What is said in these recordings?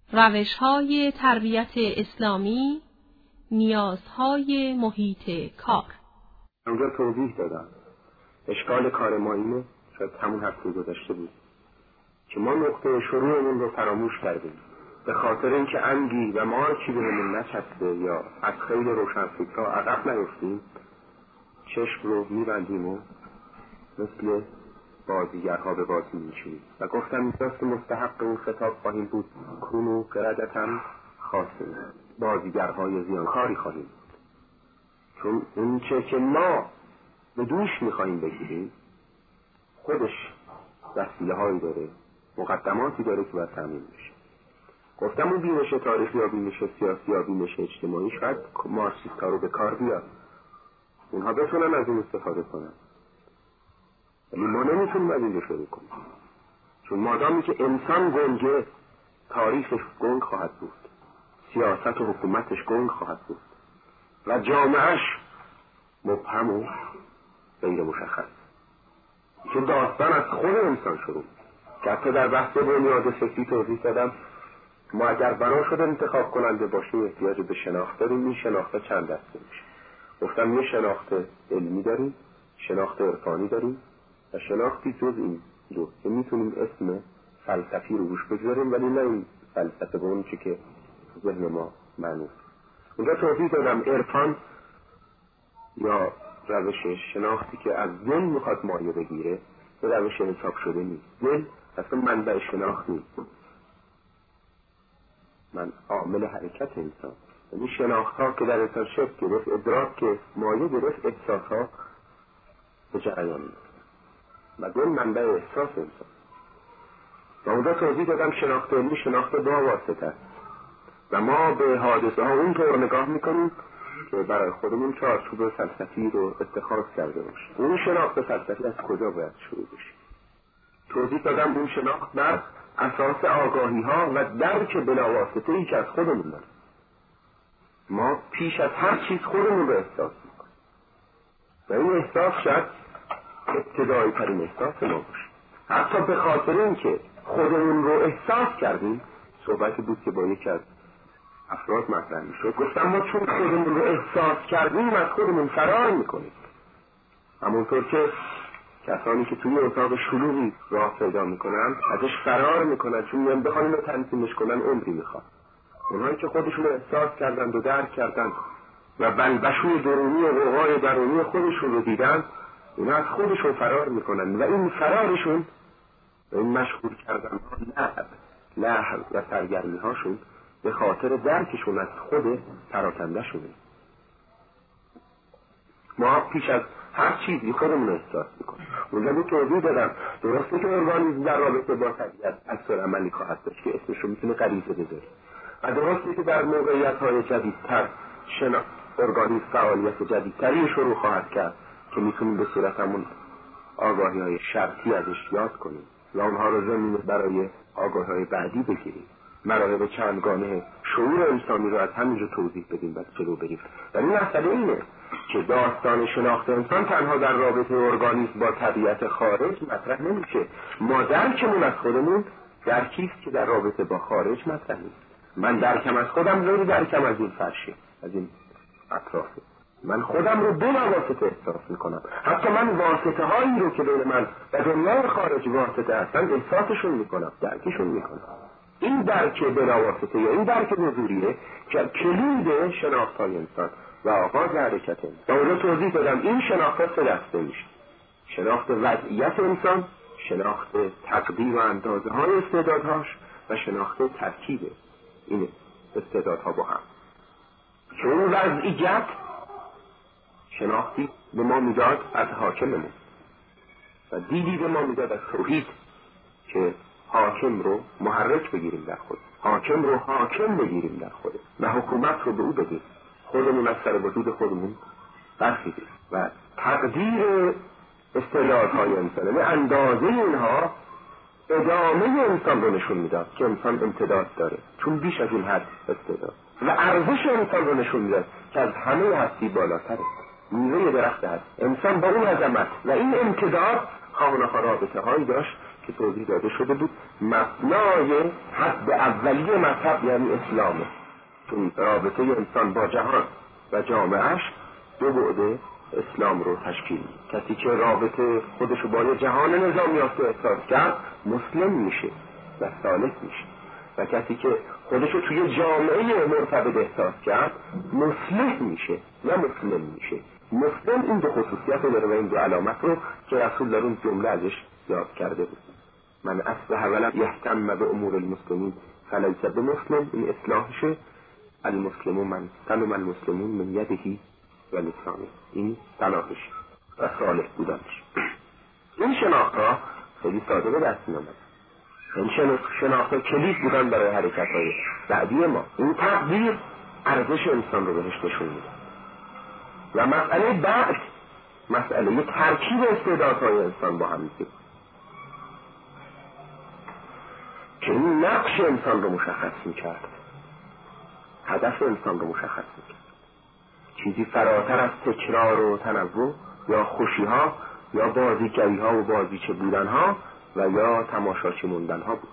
روش‌های تربیت اسلامی، نیازهای محیط کار. اونجا توضیح دادم اشکال کار ما اینه، شاید همون هفته گذشته بود، که ما نقطه شروعمون رو فراموش کردیم به خاطر اینکه انگی و مارکی بهمون نچسبه یا از خیلی روشنفکرها عقب نیفتیم، چشم رو میبندیم و مثل بازیگرها به بازی میشیم و گفتم دست مستحق اون خطاب خواهیم بود کونو قردتاً خاصیم، بازیگرهای زیانکاری خواهیم بود، چون اون چه که ما به دوش میخواییم بگیریم خودش وسیله هایی داره، مقدماتی داره که باید تامین بشه. گفتم اون بینش تاریخی یا بینش سیاسی یا بینش اجتماعی شاید مارکسیست‌ها رو به کار بیاد، اونها بتونن از این استفاده کنن، ولی ما نمیتونیم از این شروع کنیم، چون مادامی که انسان گنگه تاریخش گنگ خواهد بود، سیاست و حکومتش گنگ خواهد بود و جامعهش مبهم و غیر مشخص، چون داستان از خود انسان شروع که حتی در بحث بنیاد فکری توضیح دادم ما اگر بنا شده انتخاب کننده باشیم احتیاج به شناخت داریم. این شناخت چند دسته میشه؟ گفتم یه شناخت علمی داریم، شناخت عرفانی داریم و شناختی جز این دو که میتونیم اسم فلسفی رو روش بگذاریم، ولی نه این فلسفه به اون چی که ذهن ما معنوس. اونجا توضیح دادم عرفان یا روش شناختی که از دل میخواد مایه بگیره به روش حساب شده نیست. دل اصلا منبع شناخت نیست، من عامل حرکت انسان، یعنی شناخت ها که در انسان شکل گرفت، ادراک که مایه گرفت، احساس ها به جریان میاد و دل منبع احساس انسان. و اونجا توضیح دادم شناخت علمی شناخت با واسطه است و ما به حادثه ها اونطور نگاه میکنیم که برای خودمون چارچوب فلسفی رو اتخاذ کرده باشیم. اون شناخت فلسفی از کجا باید شروع بشه؟ توضیح دادم اون شناخت بر اساس آگاهی ها و درک بلاواسطه ای که از خودمون داریم. ما پیش از هر چیز خودمون رو احساس میکنیم و این احساس شاید ابتدایی ترین احساس ما باشه. حتی به خاطر اینکه خودمون رو احساس کردیم، صحبتی بود که با یکی از افراد مطرح میشد، گفتم ما چون خودمون رو احساس کردیم از خودمون فرار میکنیم، همونطور که کسانی که توی اتاق شلوغی راه پیدا میکنن ازش فرار میکنن، چون میان بخوان اینو تنظیمش کنن عمری میخواد. اونهایی که خودشون رو احساس کردن و درک کردن و بلبشوی درونی و غوغای درونی خودشون رو دیدن، اونا از خودشون فرار میکنن و این فرارشون و این مشغول کردن لهو و سرگرمی هاشون به خاطر درکشون از خود پراکنده شونه. ما پیش از هر چیزی خودمون احساس میکنیم. اونجا بود توضیح دادم درسته که ارگانیسم در رابطه با طبیعت اثر عملی خواهد داشت که اسمش رو میتونه غریزه بذاری و درسته که در موقعیت‌های جدیدتر ارگانیسم فعالیت جدیدتری شروع خواهد کرد که میتونیم به صورت همون آگاهی‌های شرطی ازش یاد کنیم و اونها رو زمین برای آگاهی‌های بعدی بگیریم، مراحل چندگانه شعور انسانی رو از همینجا توضیح بدیم و جلو بریم. ولی مسئله اینه که داستان شناخت انسان تنها در رابطه ارگانیسم با طبیعت خارج مطرح نمیشه. ما درکمون از خودمون درکیست که در رابطه با خارج مطرح نیست. من درکم از خودم غیر درکم از این فرشه، از این اطرافه. من خودم رو بلا واسطه احساس میکنم. حتی من واسطه هایی رو که بین من و دنیای خارج واسطه هستن احساسشون میکنم، درکشون میکنم. این درک بلا واسطه یا این درک نزوریه که کلید شناخت های انسان و آغاز حرکت انسان. و اونجا توضیح دادم این شناخت ها سه دسته میشه: شناخت وضعیت انسان، شناخت تقدیر و اندازه های استعدادهاش و شناخت ترکیب این استعدادها با هم. که اون وضعیت شناختی به ما میداد از حاکممون و دیدی به ما میداد از توحید که حاکم رو محرک بگیریم در خود، حاکم رو حاکم بگیریم در خود و حکومت رو به او بدیم، خودمون از سر وجود خودمون برخیزیم و تقدیر استعدادهای انسان و اندازه اینها ادامه انسان رو نشون میداد که انسان امتداد داره، چون بیش از این حد استعداد، و ارزش انسان رو نشون میداد که از همه هستی بالاتره، میوه درخت هست. انسان با اون عظمت و این امتداد خواهناخواه رابطه هایی داشت که توضیح داده شده بود مبنای حد اولیه مذهب یعنی اسلامه. چون رابطه انسان با جهان و جامعهش دو بعد اسلام رو تشکیل میده. کسی که رابطه خودشو با یه جهان نظام یافته احساس کرد مسلم میشه و صالح میشه، و کسی که خودشو توی جامعه مرتبط احساس کرد مصلح میشه و مسلم میشه. مسلم این دو خصوصیت داره و این دو علامت رو که رسول در اون جمله ازش یاد کرده بود. من اصلح ولم یهتم به امور المسلمین فلیس بمسلم، این اصلاحشه. المسلمون من سلم المسلمون من یدهی و لسانه، این صلاحش و صالح بودنش. این شناخت‌ها خیلی ساده به دست می‌آمد. این شناخت‌ها کلید بودن برای حرکت‌های بعدی ما. این تقدیر ارزش انسان رو بهش نشون میده. و مسئله بعد مسئله ترکیب استعدادهای انسان با هم میشه که این نقش انسان رو مشخص میکرد، هدف انسان رو مشخص میکرد. چیزی فراتر از تکرار و تنوع یا خوشی‌ها یا بازیگری‌ها و بازیچه بودن‌ها و یا تماشاچی موندن‌ها بود.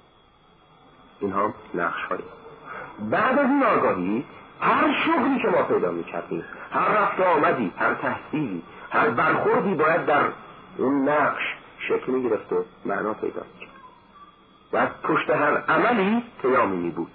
اینها نقش‌هایی. بعد از این آگاهی هر شغلی که ما پیدا می‌کردیم، هر رفت آمدی، هر تحصیلی، هر برخوردی باید در اون نقش شکل می‌گرفت و معنا پیدا می‌کرد. و پشت هر عملی پیامی بود،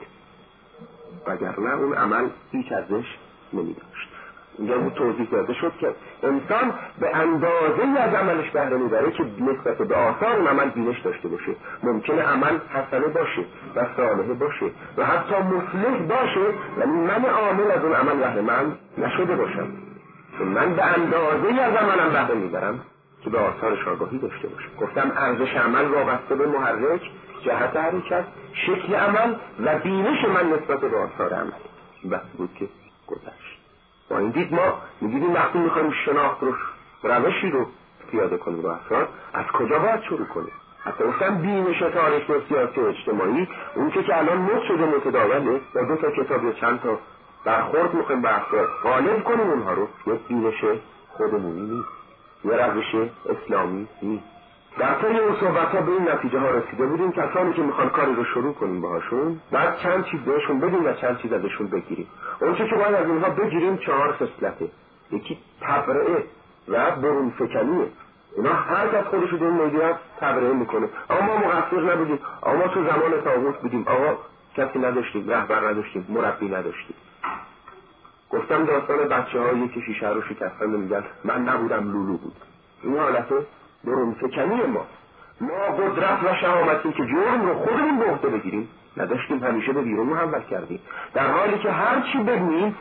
وگرنه اون عمل هیچ ارزش نمی‌داشت. اینجا بود توضیح داده شد که انسان به اندازه‌ای از عملش بهره می‌بره که نسبت به آثار اون عمل بینش داشته باشه. ممکنه عمل حسنه باشه و صالحه باشه و حتی مصلح باشه، ولی من عامل از اون عمل بهره‌مند نشده باشم، چون من به اندازه‌ای از عملم بهره می‌برم که به آثارش آگاهی داشته باشم. گفتم ارزش عمل وابسته به محرک، جهت حرکت، شکل عمل و بینش من نسبت به آثار عمل. بس بود که گذشت. با این دید ما میگیدیم وقتی میخوایم شناخت رو، روشی رو پیاده کنیم با افراد، از کجا باید شروع کنیم؟ حتی اصلا بینش تاریخ و سیاسی و اجتماعی، اون که الان مد شده متداوله، با 2 تا کتاب یا چند تا برخورد میخوایم به افراد غالب کنیم اونها رو، یک بینش خودمونی نیست، یه روش اسلامی نیست. در طی اون صحبت‌ها به این نتیجه ها رسیده بودیم کسانی که میخوان کاری رو شروع کنیم باهاشون، بعد چند چیز بهشون بدیم و چند چیز ازشون بگیریم. اون چه که باید از اینها بگیریم 4 خصلته. یکی تبرئه و برون فکنیه. اینا هر کس خودشو در این میدونه تبرئه میکنه. آقا ما مقصر نبودیم، آقا ما تو زمان طاغوت بودیم، آقا کسی نداشتیم، رهبر نداشتیم، مربی نداشتیم. گفتم داستان بچه‌هایی که شیشه رو شکستن میگن من نبودم لولو بود. این حالته برون فکنی ما قدرت و شهامتی که جرم رو خودمون به عهده بگیریم نداشتیم، همیشه به بیرون محول کردیم، در حالی که هر چی ببینیم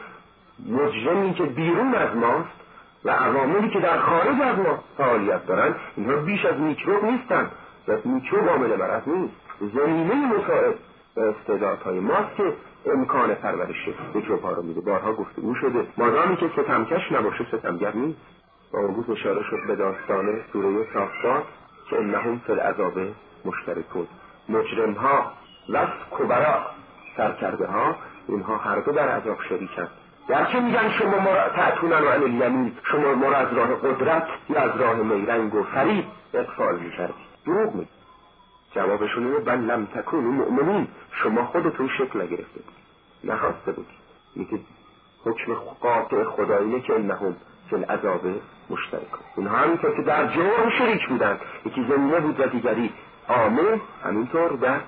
مجرمی که بیرون از ماست و عواملی که در خارج از ما فعالیت دارن اینها بیش از میکروب نیستن و میکروب عامل مرض نیست. زمینه مساعد به استعدادهای ماست که امکان پرورش میکروب‌ها رو میده. بارها گفتگو شده مادامی که ستمکش نباشه ستمگر نیست. و امروز اشاره شد به داستان سوره صافات که انهم فی العذاب مشترکون. مجرم ها و کبرا سرکرده ها اینها هر دو در عذاب شریکند. گرچه میگن شما ما تعتونن و عن الیمین، شما ما از راه قدرت یا از راه میرنگ و فریب اقفال میکردید. دروغ میگید. جوابشون اینه بل لم تکونوا مؤمنین، شما خودتون شکل نگرفته بود، نخواسته بود. میگه حکم قاطع خداییه که انهم فی العذاب مشترکون. اینها همینطور که در جرم شریک بودن، یکی زمینه بود و دیگری عامل، همینطور در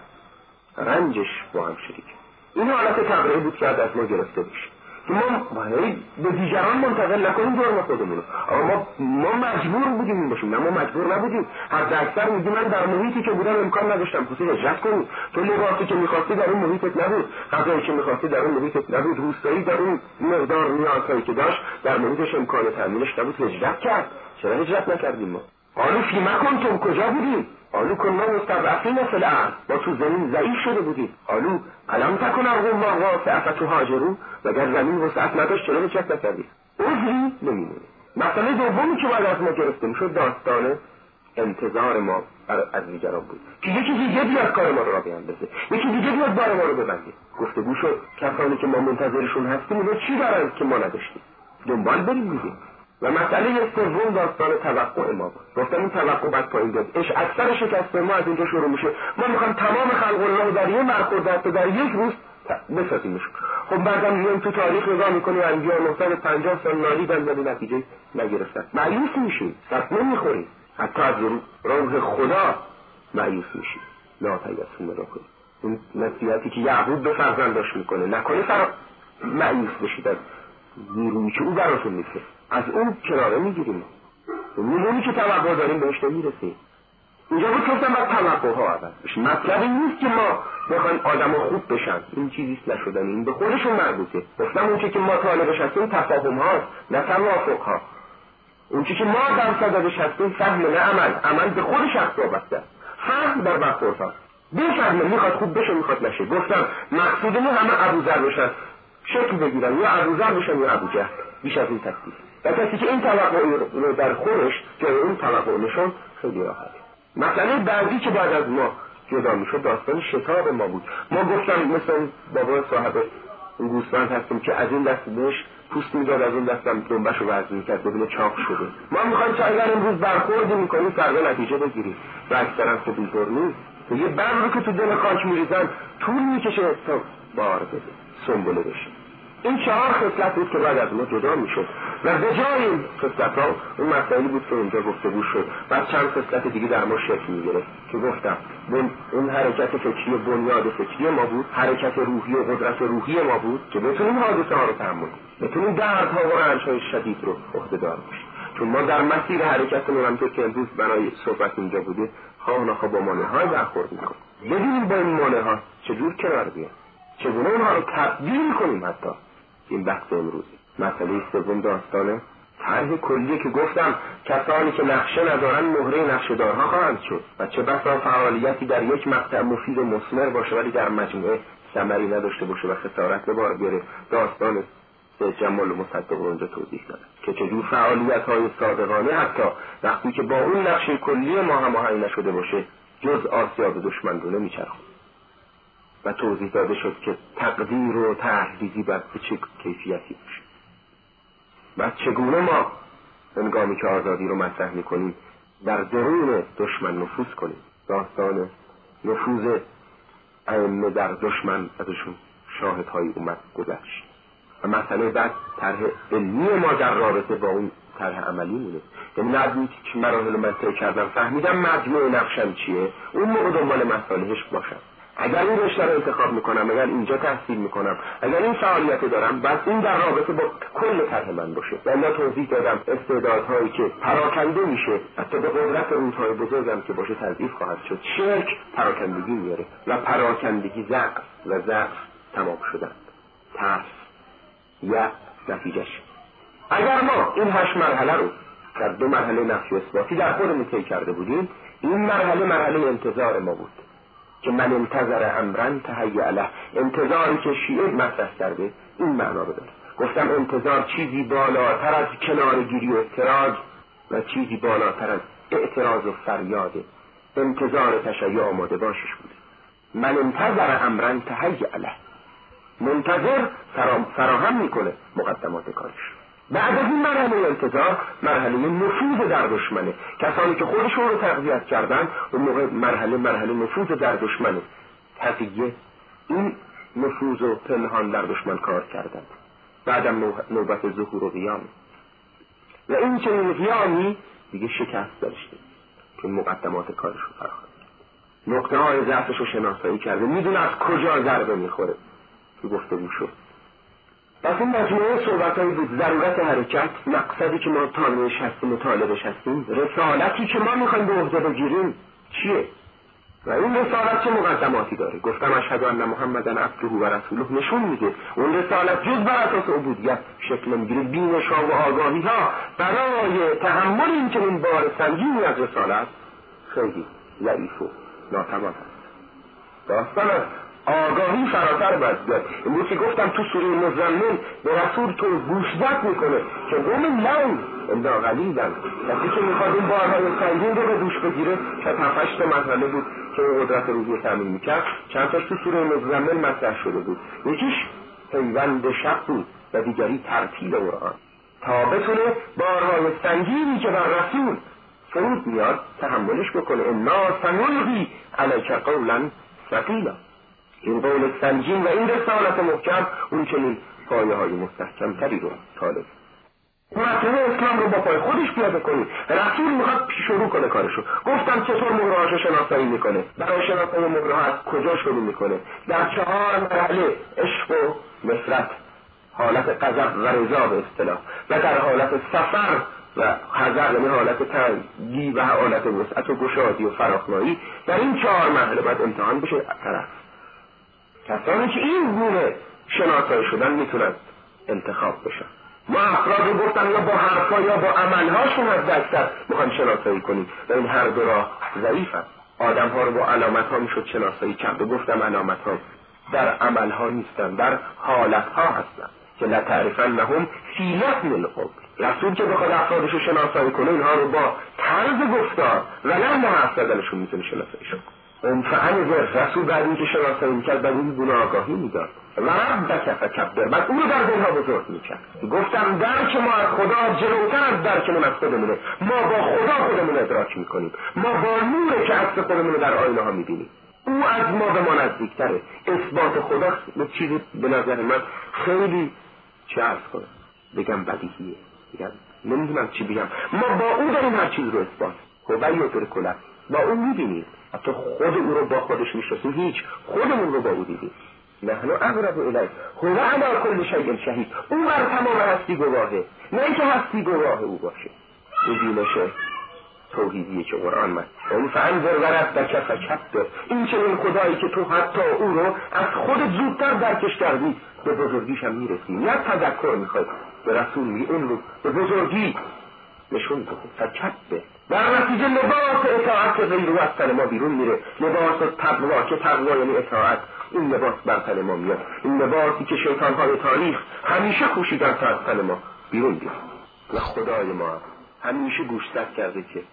رنجش با هم شریک. این حالت تبرئه بود که از ما گرفته بشه که ما به دیگران منتقل نکنیم جرم خودمونو. اما ما مجبور بودیم این باشیم؟ نه، ما مجبور نبودیم. حد اکثر میگی من در محیطی که بودم امکان نداشتم خصوصی هجرت کنی، تو لباسی که میخواستی در اون محیطت نبود، غذایی که میخواستی در اون محیطت نبود، روستایی در اون مقدار نیازهایی که داشت در محیطش امکان تامینش نبود، هجرت کرد. چرا هجرت نکردیم ما؟ قالوا فیما کنتم، کجا بودیم؟ قالوا کنا مستضعفین فی الارض، ما تو زمین ضعیف شده بودیم. قالوا الم تکن ارض الله واسعة فتهاجروا، اگر زمین وسعت نداشت چرا هجرت نکردید؟ عذری نمیمونه. مسئله دومی که باید از ما گرفته میشد داستان انتظار ما از دیگران بود که یکی دیگه بیاد کار ما رو را بیاندازه، یکی دیگه بیاد بار ما رو ببنده. گفتگو شد کسانی که ما منتظرشون هستیم اونا چی دارن که ما نداشتیم، دنبال بریم دیگه. و مسئله سوم داستان توقع ما بود. گفتم این توقع باید پایین بیاد. اکثر شکست ما از اینجا شروع میشه. ما میخوایم تمام خلق الله در یه برخورد در یک روز بسازیمش. خب بعدم میایم تو تاریخ نگاه میکنیم انبیا 950 سال نالیدن ولی نتیجه نگرفتن. مایوس میشیم، صدمه میخوریم، حتی از روح خدا مایوس میشیم. لا تیأسوا من روح الله. اون نصیحتی که یعقوب به فرزنداش میکنه، نکنه مایوس بشید از نیرویی که او براتون میفرسته. از اون کناره میگیریم. اونی که توقع داریم بهش نمیرسیم. اینجا بود گفتم باید توقع ها عوض بشه. مطلب این نیست که ما بخوایم آدم ها خوب بشن، این چیزیست نشدن، این به خودشون مربوطه. گفتم اون که ما طالبش هستیم تفاهم هاست نه توافق ها. اون که ما در صددش هستیم فهم نه عمل به خود شخص وابسته است. فهم در برخورد ها بفهمه میخواد خوب بشه میخواد نشه. گفتم مقصودمون همه ابوذر بشن، شکل بگیرن، یا ابوذر بشن یا ابوجهل. بیش از این تکلیف. و کسی که این توقع رو در خودش جای اون توقع نشون خیلی راحت. مسئله بعدی که بعد از ما جدا میشد داستان شتاب ما بود. ما گفتم مثلا بابا صاحب گوسفند هستیم که از این دست بهش پوست میداد، از اون دستم دنبش رو وزن میکرد ببینه چاق شده. ما میخوایم که اگر امروز برخوردی میکنیم فردا نتیجه بگیریم و اکثرا خب اینطور نیست. یه برق رو که تو دل خاک میریزن طول میکشه تا بار بده سنبله بشه. این 4 خصلت بود که بعد از ما جدا میشد و به جای این خصلت ها اون مسائلی بود که اونجا گفتگو شد. بعد چند خصلت دیگه در ما شکل میگرفت که گفتم اون حرکت فکری بنیاد فکری ما بود، حرکت روحی و قدرت روحی ما بود که بتونیم حادثه ها رو تحمل کنیم، بتونیم دردها و رنج‌های شدید رو عهده‌دار بشیم. چون ما در مسیر حرکتمون همونطور که امروز برای صحبت اینجا بوده خواه نخواه با مانع‌های برخورد میکنیم. ببینیم با این مانع‌ها چجور کنار بیایم، چگونه اونها رو تبدیل کنیم. حتی این بحث امروزی. مسئله سوم داستانه طرح کلیه که گفتم کسانی که نقشه ندارن مهره نقشه‌دارها خواهند شد و چه بسا فعالیتی در یک مقطع مفید و مثمر باشه ولی در مجموعه ثمری نداشته باشه و خسارت به بار بیاره. داستان جمال و مصدق رو اونجا توضیح دادم که چجور فعالیت‌های صادقانه حتی وقتی که با اون نقشه کلی ما هماهنگ نشده باشه جز آسیاب دشمن رو نمیچرخونه. و توضیح داده شد که تقدیر و تحریزی باید به چه کیفیتی باشه و چگونه ما هنگامی که آزادی رو مطرح میکنیم در درون دشمن نفوذ کنیم. داستان نفوذ ائمه در دشمن ازشون شاهدهای اومد گذشت و مسئله بعد طرح علمی ما در رابطه با اون طرح عملی مونه. یعنی نبود که مراحل من طی کردم فهمیدم مجموع نقشم چیه اون موقع دنبال مصالحش باشم. اگر این رشته رو انتخاب میکنم، اگر اینجا تحصیل میکنم، اگر این فعالیت دارم، بس این در رابطه با کل طرح من باشه. و من توضیح دادم استعدادهایی که پراکنده میشه حتی به قدرت روزهای بزرگم که باشه تضعیف خواهد شد. شرک پراکندگی میاره و پراکندگی ضعف و ضعف تمام شدن، ترس یا نتیجهش. اگر ما این 8 مرحله رو در 2 مرحله نفی و اثباتی در خودمون طی کرده بودیم، این مرحله انتظار ما بود که من انتظر امرن تهیأ له. انتظاری که شیعه مطرح کرده این معنا رو داره. گفتم انتظار چیزی بالاتر از کنارگیری و اعتراض و چیزی بالاتر از اعتراض و فریاده. انتظار تشیع آماده باشش بوده. من انتظر امرن تهیأ له، منتظر فراهم میکنه مقدمات کارش. بعد از این مرحله انتظار مرحله نفوذ در دشمنه. کسانی که خودشون رو تقویت کردن اون موقع مرحله نفوذ در دشمنه. تقیه این نفوذ و پنهان در دشمن کار کردن. بعدم نوبت ظهور و قیام و این چنین قیامی دیگه شکست داشته که مقدمات کارش رو فراهم، نقطه های ضعفش رو شناسایی کرده، میدونه از کجا ضربه میخوره که گفتگو شد. پس این مجموعه صحبتایی بود. ضرورت حرکت، مقصدی که ما طالبش هستیم و طالبش هستیم، رسالتی که ما میخوایم به عهده بگیریم چیه و این رسالت چه مقدماتی داره. گفتم اشهد ان محمدن عبده و رسوله نشون میده اون رسالت جز بر اساس عبودیت شکل میگیره. بینش ها و آگاهی ها برای تحمل این چنین بار سنگینی از رسالت خیلی ضعیف و ناتوان هست. داستان آگاهی فراتر باید بیاد. امروز که گفتم تو سوره مزمل به رسول تو گوشزد میکنه که قوم لون الا قلیلا. کسی که میخواد این بارهای سنگین رو به دوش بگیره که 7-8 مسئله بود که قدرت روحی تامین میکرد. چند تاش تو سوره مزمل مطرح شده بود. یکیش پیوند شب بود و دیگری ترتیل قرآن. تا بتونه بارهای سنگینی که بر رسول فرود میاد تحملش بکنه. انا سنلقی علیک قولا ثقیلا. این قول سنگین و این رسالت محکم اون چنین پایه های مستحکم تری رو طالب مطلب اسلام رو با پای خودش پیاده کنید. رسول میخواد شروع کنه کارشو. گفتم چطور مهرهاشو شناسایی میکنه، برای شناسایی مهرها از کجا شروع میکنه. در 4 مرحله عشق و نفرت، حالت غضب و رضا به اصطلاح، و در حالت سفر و حذر، یعنی حالت تنگی و حالت وسعت و گشادی و فراخنایی. در این 4 مرحله باید امتحان بشه طرف. کسانی که این گونه شناسایی شدن میتونن انتخاب بشن. ما افراد رو گفتم یا با حرفا یا با عملهاشون از اکثر میخوایم شناسایی کنیم و این هر دو راه ضعیفن. آدم ها رو با علامت ها میشد شناسایی کرد و گفتم علامت ها در عمل ها نیستن، در حالت ها هستن که لتعرفنهم فی لحن القول. رسول که بخواد افرادش رو شناسایی کنه اینها رو با طرز گفتار و لحن حرف زدنشون میتونه شناسایی شد. اون فعنزه رسول بعد این که شناسایی میکرد بعد این گونه آگاهی میداد و ربک فکبر، بعد اون رو در دلها بزرگ میکرد. گفتم درک ما از خدا جلوتر از درکمون از خودمونه. ما با خدا خودمون ادراک میکنیم، ما با نور که عکس خودمون رو در آینه ها میبینیم. او از ما به ما نزدیکتره. اثبات خدا به چیزی به نظر من خیلی چه عرض کنم بگم بدیهیه، بگم نمیدونم چی بگم. ما با او داریم هر چیز رو اثبات هویتر کلک با او میبینیم، حتی خود او رو با خودش میشناسیم، هیچ خودمون رو با او دیدیم. نحن اقرب الیه هو علی کل شیء شهید. او بر تمام هستی گواهه، نه اینکه هستی گواه او باشه. این بینش توحیدیه که قرآن من اون فانظر وربک فکبر. این چنین خدایی که تو حتی او رو از خود زودتر درکش کردی به بزرگیش هم میرسی. نه تذکر میخوای به رسول میگی اون رو به بزرگی نشون بده. فکبر در نتیجه لباس اطاعت غیر و از تن ما بیرون میره. لباس تقوا که تقوا یعنی اطاعت، این لباس بر تن ما میاد. این لباسی که شیطان‌های تاریخ همیشه کوشیدن تا از تن ما بیرون بیاد و خدای ما همیشه گوشزد کرده که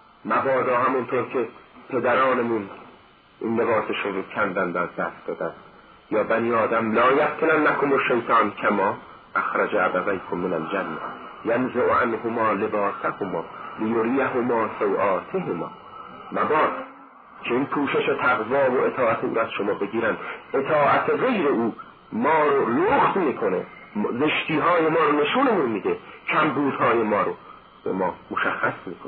مبادا همونطور که پدرانمون این لباسشون رو کندند از دست دادن، یا بنی آدم لا یفتننکم الشیطان کما اخرج ابویکم من الجنه ینزع عنهما لباسهما لیریهما سوآتهما. مباد که این پوشش تقوا و اطاعت او از شما بگیرن. اطاعت غیر او ما رو لخت میکنه، زشتی‌های ما رو نشونمون میده، کمبودهای ما رو به ما مشخص میکنه،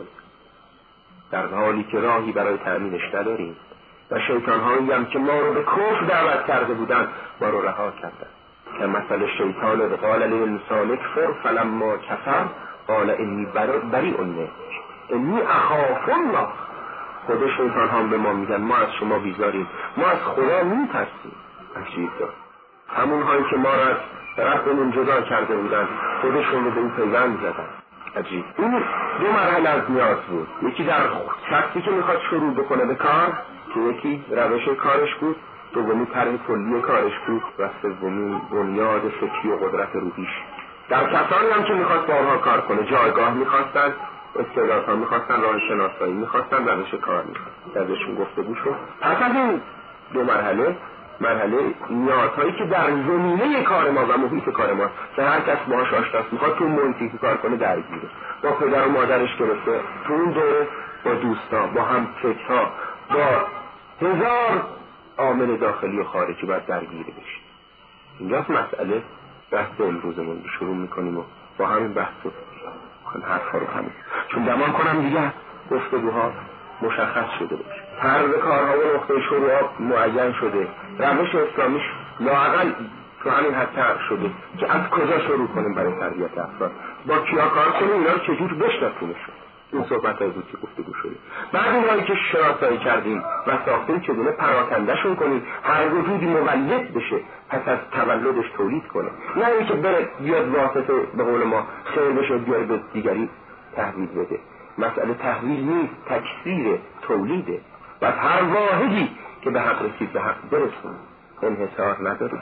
در حالی که راهی برای تأمینش نداریم. و شیطان‌هایی هم که ما رو به کفر دعوت کرده بودن ما رو رها کردن. که مثل شیطان قال للانسان اکفر فلما کفر قال انی بریء منک انی اخاف الله. خود شیطان هم به ما میگن ما از شما بیزاریم، ما از خدا میترسیم. عجیب دار همون هایی که ما رو از ربمون جدا کرده بودن خودشون رو به اون پیوند زدن. عجیب. این 2 مرحله از نیاز بود. یکی در شخصی که میخواد شروع بکنه به کار که یکی روش کارش بود، دومی طرح کلی کارش بود و سومی بنیاد فکری و قدرت روحیش. در کسانی هم که میخواست بارها کار کنه جایگاه میخواستن، استعدادها میخواستن، راه شناسایی میخواستن، روش کار میخواستن. ازشون گفتگو شد. پس از این 2 مرحله نیازهایی که در زمینه کار ما و محیط کار ما که هر کس باهاش آشناست میخواد تو محیطی که کار کنه درگیره. با پدر و مادرش گرفته تو اون دوره، با دوستا، با هم فکرها، با 1000 عامل داخلی و خارجی باید درگیره بشیم. اینجاست مسئله بحث امروزمون شروع میکنیم و با همین بحث رو حرفا رو همین چون دمان کنم دیگه گفتگوها مشخص شده باشه، طرز کارها و نقطه شروع معین شده، روش اسلامیش لااقل تو همین حد تعریف شده که از کجا شروع کنیم برای تربیت افراد، با کیا کار کنیم، اینا رو چجور بشناسیمشون. این صحبت های بود که گفتگو شده. بعد اونهایی که شناسایی کردیم و ساختیم چگونه پراکندهشون کنیم، هر وجودی مولد بشه پس از تولدش تولید کنه، نه اینکه بره بیاد واسطه به قول ما خیر بشه بیاره به دیگری تحویل بده. مسئله تحویل نیست، تکثیر تولیده. و هر واحدی که به حق رسید به حق برسون، انحصار نداره.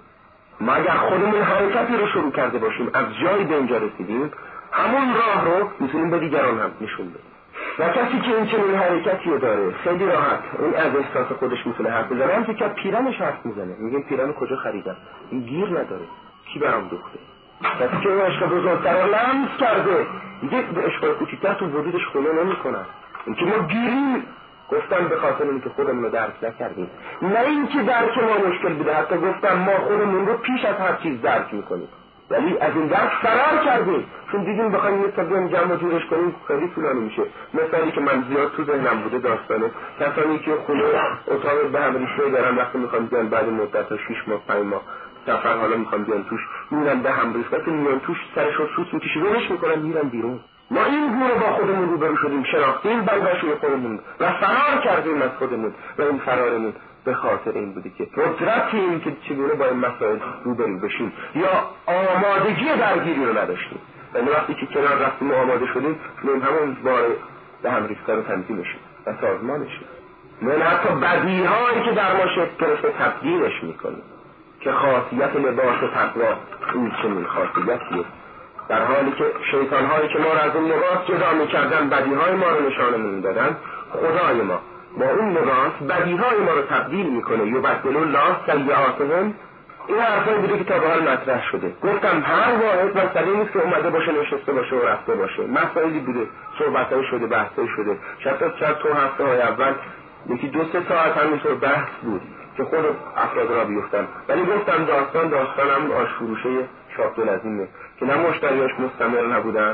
ما اگر خودمون حرکتی رو شروع کرده باشیم، از جایی به اینجا رسیدیم، همون راه رو میتونیم به دیگران هم نشون بدیم. و کسی که این چنین حرکتی رو داره خیلی راحت اون از احساس خودش میتونه حرف بزنه. هم که پیرنش حرف میزنه، میگه پیرن کجا خریدم، این گیر نداره، کی برام دوخته، کسی که اون عشق بزرگتر رو لمس کرده دیگه به عشق کوچیک‌تر تو وجودش خونه نمی‌کنه. اینکه ما گیریم گفتم به خاطر اینکه خودمون رو درک نکردیم، نه اینکه درک ما مشکل بوده. حتی گفتم ما خودمون رو پیش از هر چیز درک میکنیم، ولی از این درک فرار کردیم، چون دیدیم بخوایم مثلا بیام جمع جورش کنیم خیلی طولانی میشه. مثالی که من زیاد تو ذهنم بوده داستانه کسانی که خونه اتاق به هم ریخته دارن، وقتی میخوان بیان بعد مدت 6 ماه 5 ماه سفر حالا میخوان بیان توش، میرن به هم ریخته که میان توش سرشو سوت میکشه ولش میکنن میرن بیرون. ما این گونه با خودمون روبرو شدیم، شناختیم بلبشوی خودمون و فرار کردیم از خودمون و این فرارمون به خاطر این بودی که قدرتیم که چگونه با این مسائل روبرو بشیم یا آمادگی درگیری رو نداشتیم. یعنی وقتی که کنار رفتیم و آماده شدیم نیم همون بار به هم ریخته رو تنظیمشیم و سازمانشیم. من حتی بدیهایی که در ما شکل گرفته تبدیلش میکنیم که خاصیت لباس تقوا این چنین خاصیتیه، در حالی که شیطان‌هایی که ما را از اون لباس جدا می‌کردن بدیهای ما رو نشانمون می‌دادن، خدای ما با اون لباس بدیهای ما رو تبدیل می‌کنه. یبدل الله سیئاتهم. این حرفایی بوده که تا به حال مطرح شده. گفتم هر واحد مسئله نیست که اومده باشه نشسته باشه و رفته باشه، مسائلی بوده، صحبت‌های شده، بحث‌های شده. شاید تو هفته‌های اول یکی 2-3 ساعت همینطور بحث بود که خود افراد را بیفتن، ولی گفتم داستانم آش فروشه شاپدلعظیمه که نه مشتریاش مستمر نبودن،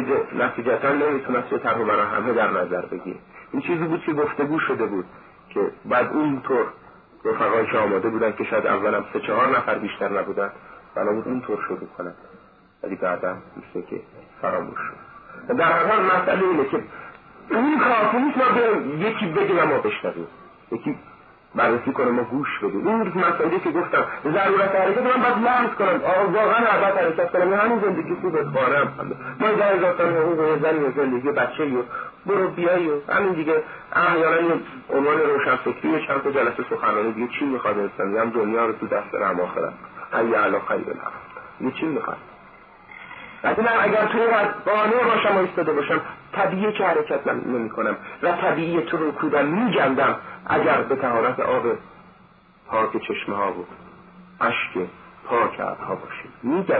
نتیجتا نمیتونست یه طرح برای همه در نظر بگیر. این چیزی بود که گفتگو شده بود که بعد اونطور رفقایی که آماده بودن که شاید اولم 3-4 نفر بیشتر نبودن بنا بود اونطور شروع کنن، ولی بعدا میشه که فراموش شد. در هر حال مسئله اینه که این کافی نیست ما بریم یکی بگه و ما بشنویم، یکی بررسی کنم ما گوش بدیم. این مسئله که گفتم ضرورت حرکت من باید لمس کنم، واقعا باید حرکت کنم. همین زندگی خوبه بارم ما 10,000 تا حقوق زنی و زندگی بچه‌ای و برو بیایی و همین دیگه. احیانا عنوان روشنفکری چند تا جلسه سخنرانی دیگه چی میخواد انسان؟ هم دنیا رو تو دست رم آخرت حی علی خیر الحق دیگه چی میخواد؟ وقتی من اگر توی قانون باشم و ایستاده باشم طبیعیه که حرکت نمی کنم و طبیعیه تو رو کودن می جندم اگر به طهارت آب پاک چشمه ها بود اشک پاک ابرها باشید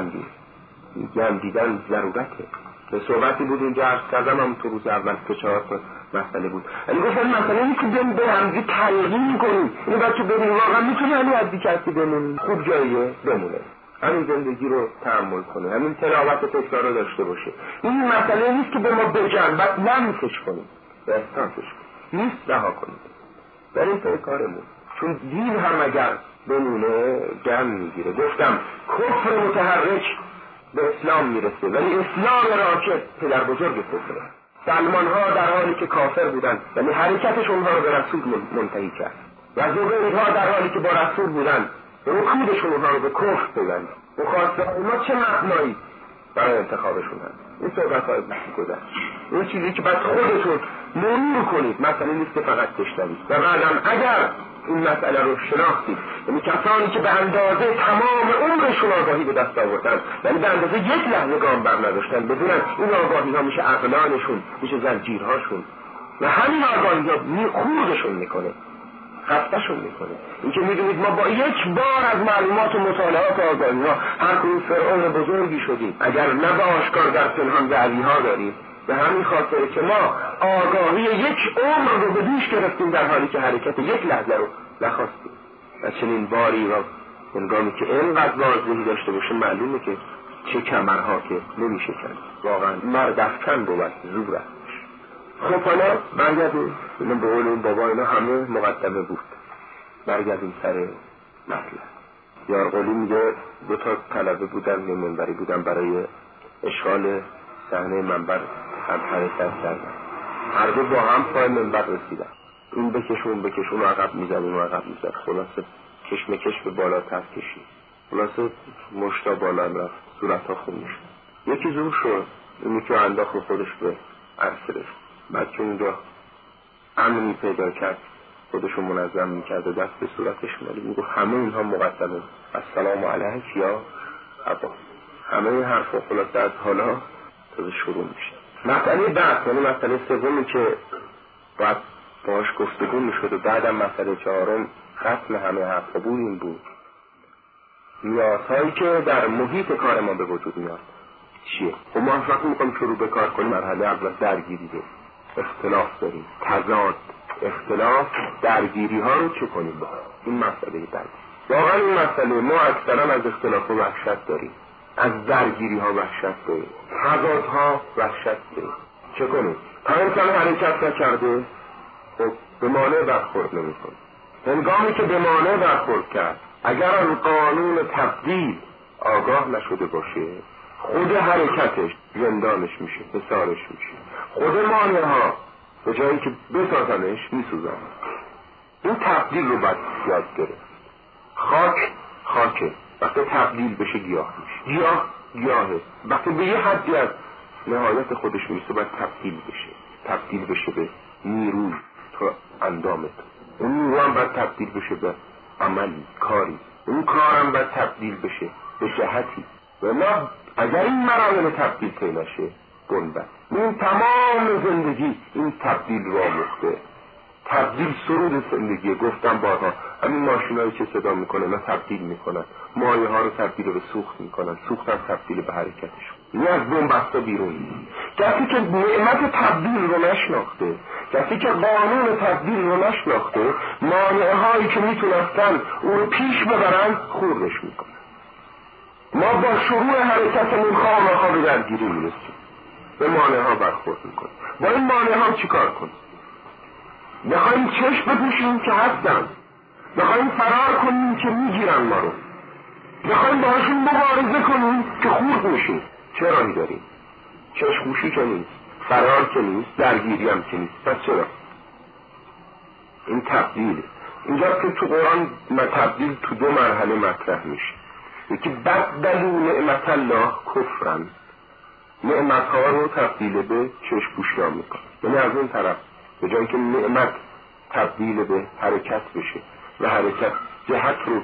میگم دیدن ضرورته. به صحبتی بود اینجا عرض کردم هم تو روز اول که 4 مسئله بود، ولی گفتم مسئله اینه که به همزی تلقین کنیم. اینو باید که ببینیم واقعا میتونه همین از کسی بمونیم خوب جاییه بمونه، همین زندگی رو تحمل کنه، همین تلاوت و تکرار رو داشته باشه. این مسئله نیست که به ما بجن بعد نمیسش کنیم و احسانسش کنیم، نیست رها کنیم در این طور کارمون، چون دین هم اگر بمونه جمع میگیره. گفتم کفر متحرک به اسلام میرسه ولی اسلام راکد پدر بزرگ کفره. سلمان ها در حالی که کافر بودن ولی حرکتش اونها رو به رسول منتهی کرد و زبیر ها در حالی که با رسول بودن رکودشون اونها رو به کفر پیوند. مخاطب ما چه معنایی برای انتخابشون هست؟ این صحبت های گذشت، این چیزی که باید خودتون مرور کنید، مسئله نیست که فقط بشنوید. و بعدم اگر این مسئله رو شناختید، یعنی کسانی که به اندازه تمام عمرشون آگاهی به دست آوردن ولی به اندازه یک لحظه گام بر نداشتن، بدونن این آگاهی ها میشه عقلانشون، میشه زنجیرهاشون و همین آگاهی ها خوردشون میکنه، خستشون میکنه. این که میدونید ما با یک بار از معلومات و مطالعات آگاهی ها هر کنون فرعون بزرگی شدیم اگر نه به آشکار در پنهان دعوی ها داریم. به همین خاطر که ما آگاهی یک عمر رو به دوش گرفتیم در حالی که حرکت یک لحظه رو نخواستیم. و چنین باری و هنگامی که اینقدر واضحی داشته باشه معلومه که چه کمرها که نمیشه کرد، واقعا مرد افکن بود زور است. خب حالا برگردیم، به قول این بابا اینا همه مقدمه بود، برگردیم سر مطلب. یار قولی میگه 2 تا طلبه بودن یه منبری بودن برای اشغال صحنه منبر هم حرکت کردن، هر دو با هم پای منبر رسیدن، این بکشون عقب میزنیم و عقب میزد، خلاصه کشمکش به بالاتر کشید، خلاصه مشتا بالا رفت، صورت ها خون میشد. یکی زور شد، اونی که انداخت خودش به عرصه رفت. بعد که اونجا امنی پیدا کرد خودشو منظم میکرد و دست به صورتش می‌آورد، میگفت همه اینها مقدمه السلام علیک یا ابا، همه این حرفا خلاصه از حالا تازه شروع میشه. مسئله بعد، یعنی مسئله سومی که باید باهاش گفتگو میشد و بعدم مسئله 4 ختم همه حرفا بود این بود نیازهایی که در محیط کار ما به وجود میاد چیه؟ خب ما وقتی میخوایم شروع به کار کنیم مرحله اول درگیری ده. اختلاف داریم، تضاد، اختلاف، درگیری ها رو چه کنیم؟ این مسئله بعدی. واقعا این مسئله ما اکثرا از اختلاف و وحشت داریم، از درگیری ها وحشت داریم، تضاد ها وحشت داریم. چه کنیم؟ تا انسان حرکت نکرده خب به مانع برخورد نمی‌کنه. هنگامی که به مانع برخورد کرد اگر از قانون تبدیل آگاه نشده باشه خود حرکتش زندانش میشه، حصارش میشه. خود مانع ها به جایی که بسازنش میسوزن. این تبدیل رو باید یاد گرفت. خاکه وقتی تبدیل بشه گیاه میشه، گیاهه وقتی به یه حدی از نهایت خودش میرسه باید تبدیل بشه به نیروی تو اندامت. اون نیرو هم باید تبدیل بشه به عملی، کاری. اون کارم باید تبدیل بشه به جهتی. ولی اگر این مراحل تبدیل طی نشه گنبد. این تمام زندگی این تبدیل رو آموخته. تبدیل سرود زندگی. گفتم بارها همین ماشینایی که صدا میکنه نه تبدیل میکنن، مایه ها رو تبدیل به سوخت میکنن، سوخت هم تبدیل به حرکتشون. این از بنبسته بیرون. کسی که نعمت تبدیل رو نشناخته، کسی که قانون تبدیل رو نشناخته، مانع هایی که میتونستن او رو پیش ببرن خوردش میکنن. ما با شروع حرکتمون خواهان به درگیری میرسیم، به مانع ها برخورد میکنیم. با این مانع ها چیکار کنیم؟ بخوایم چشم بپوشیم که هستن، بخوایم فرار کنیم که میگیرن ما رو، بخوایم باشون مبارزه کنیم که خورد میشیم. چه راهی داریم؟ چشم پوشی که نیست، فرار که نیست، درگیری هم که نیست. پس چرا؟ این تبدیل. اینجا که تو قرآن تبدیل تو دو مرحله مطرح میشه. یکی بدلوا نعمت الله کفرن، نعمت ها رو تبدیل به چشم پوشی ها میکنن. یعنی از اون طرف به جایی که نعمت تبدیل به حرکت بشه و حرکت جهت رو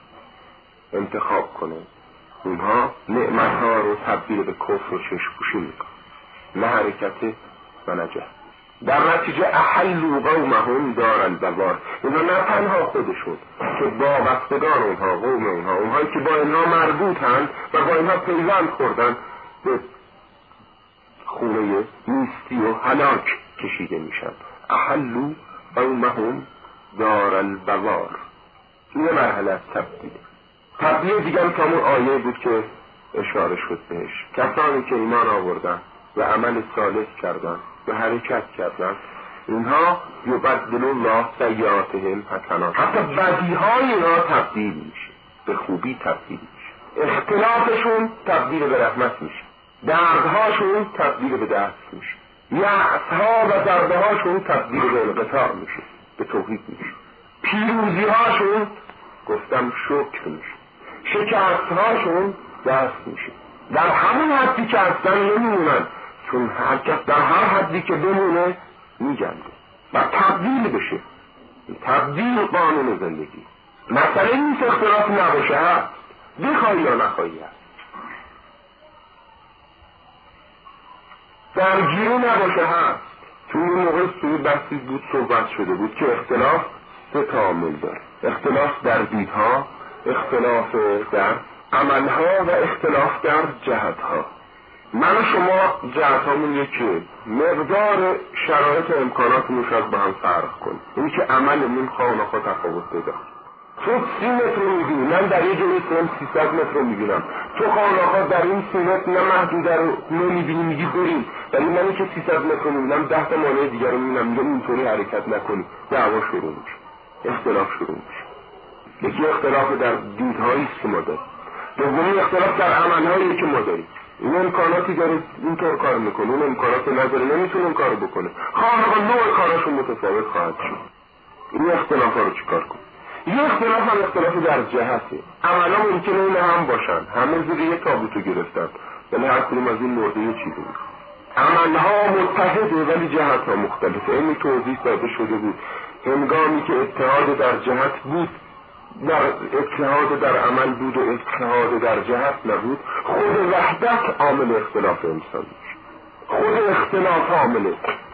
انتخاب کنه، اونها نعمت ها رو تبدیل به کفر و چشم پوشی میکنن، نه حرکت و نه جهت. در نتیجه احلوا قومهم دار البوار. اینا نه تنها خودشون که وابستگان اونها، قوم اونها، اونهایی که با اینها مربوطن و با اینها پیوند خوردن، به خونه نیستی و هلاک کشیده میشن. احلوا قومهم دار البوار. این مرحله از تبدیل دیگه هم همون آیه بود که اشاره شد بهش. کسانی که ایمان آوردن و عمل صالح کردن و حرکت کردن، اینها یبدل الله سیئاتهم حسنات. حتی بدیهای اینا تبدیل میشه، به خوبی تبدیل میشه. اختلافشون تبدیل به رحمت میشه، دردهاشون تبدیل به دست میشه، یأسها و دردهاشون تبدیل به انقطاع میشه، به توحید میشه. پیروزیهاشون گفتم شکر میشه، شکستهاشون دست میشه. در همون حدی که هستن نمیمونن، چون حرکت در هر حدی که بمونه میجنده و تبدیل بشه. تبدیل قانون زندگی. مسئله نیست اختلاف نباشه، هست بخوایی یا نخوایی هست. درگیری نباشه هست. چون این موقع توی بحثی بود صحبت شده بود که اختلاف سه تعامل داره. اختلاف در دیدها، اختلاف در عملها و اختلاف در جهتها. من و شما جهتامون یکی، مقدار شرایط و امکاناتمون شاید با هم فرق کنه. این که عملمون خواه تفاوت پیدا. تو 30 متر رو میبینی، من در یه جایی 300 متر رو میبینم. تو خواه در این 30 متر نه محدوده رو نمیبینی، میگی بریم. ولی منی که 300 متر رو میبینم 10 تا مانع دیگر رو میبینم، میگم اینطوری حرکت نکنی، دعوا شروع میشه، اختلاف شروع میشه. یکی اختلاف در دیدهایی است که ما داریم. دومی اختلاف در عملهایی که ما داریم. این امکاناتی داره اینطور کار میکنه، اون امکانات نداره نمیتونه اون کارو بکنه. خواهر نوع کاراشون متفاوت خواهد شد. این اختلاف ها رو چیکار کنه؟ یه اختلاف هم اختلاف در جهته. عملا ممکنه این هم باشن، همه زیر یه تابوتو گرفتن، یعنی هر کدوم از این مرده یه چیزی بود. عملها متحده ولی جهت ها مختلفه. این توضیح داده شده بود. هنگامی که اتحاد در جهت بود، در اتحاد در عمل بود و اتحاد در جهت نبود، خود وحدت عامل اختلاف انسان میشه. خود اختلاف عامل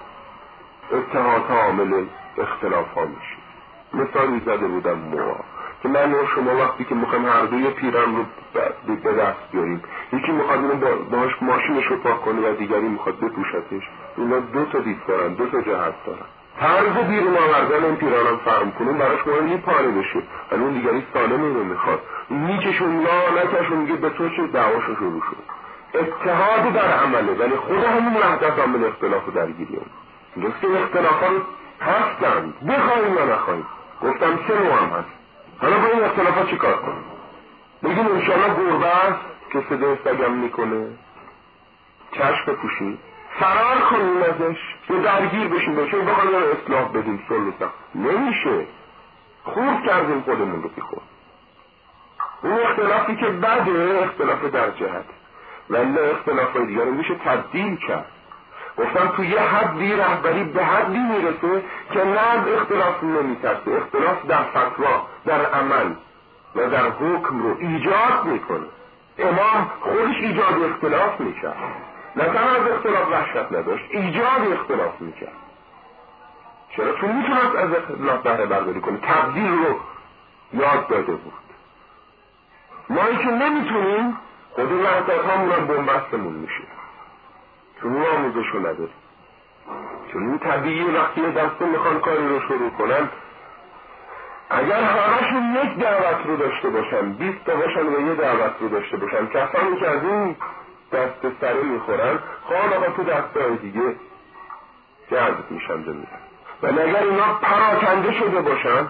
اتحاد عامل اختلاف ها میشه. مثالی زده بودم که من و شما وقتی که میخوایم هر دوی پیرن رو به دست بیاریم، یکی میخواد اینو باهاش ماشینش رو پاک کنه و دیگری میخواد بپوشتش، اینا دو تا دید دارن، دو تا جهت دارن. طرز بیرون آوردن این پیرانم فرم کنون براش مهم نیست پاره بشه، ولی اون دیگری سالمی رو میخواد، میکشون لا نکشون، میگه به تو چه دعواشو شروع شد. اتحاد در عمله، ولی خود همون وحدت عامل اختلاف و درگیری هم گفت که اختلاف ها هستند بخواهیم یا نخواهیم. گفتم سه نوع هم هست. حالا با این اختلاف ها چی کار کنیم؟ بگیم انشاءالله گربه است که صدای سگم میکنه، چشم بپوشیم، فرار کنیم ازش، یا درگیر بشیم باشیم بخواهیم اصلاح بدیم، صلح سخت نمیشه، خورد کردیم خودمون رو بی خود. اون اختلافی که بده اختلاف در جهت، ولی اختلاف دیگر رو میشه تبدیل کرد. گفتم تو یه حدی رهبری به حدی میرسه که نه اختلاف نمیترسه، اختلاف در فتوا، در عمل و در حکم رو ایجاد میکنه. امام خودش ایجاد اختلاف میکرد، نه تنها از اختلاف وحشت نداشت، ایجاد اختلاف میکرد. چرا؟ چون میتونست از اختلاف بهره برداری کنه، تبدیل رو یاد داده بود. مایی که نمیتونیم خود وحدت همون هم بنبستمون میشه، چون اون آموزش رو نداریم. چون این طبیعی وقتی دسته میخوان کاری رو شروع کنن، اگر همه‌شون یک دعوت رو داشته باشن، 20 تا باشن و یه دعوت رو داشته باشن، کسانی که از این دسته سره میخورن خانقا تو دسته دیگه جذب میشن میرن. و اگر اینا پراکنده شده باشن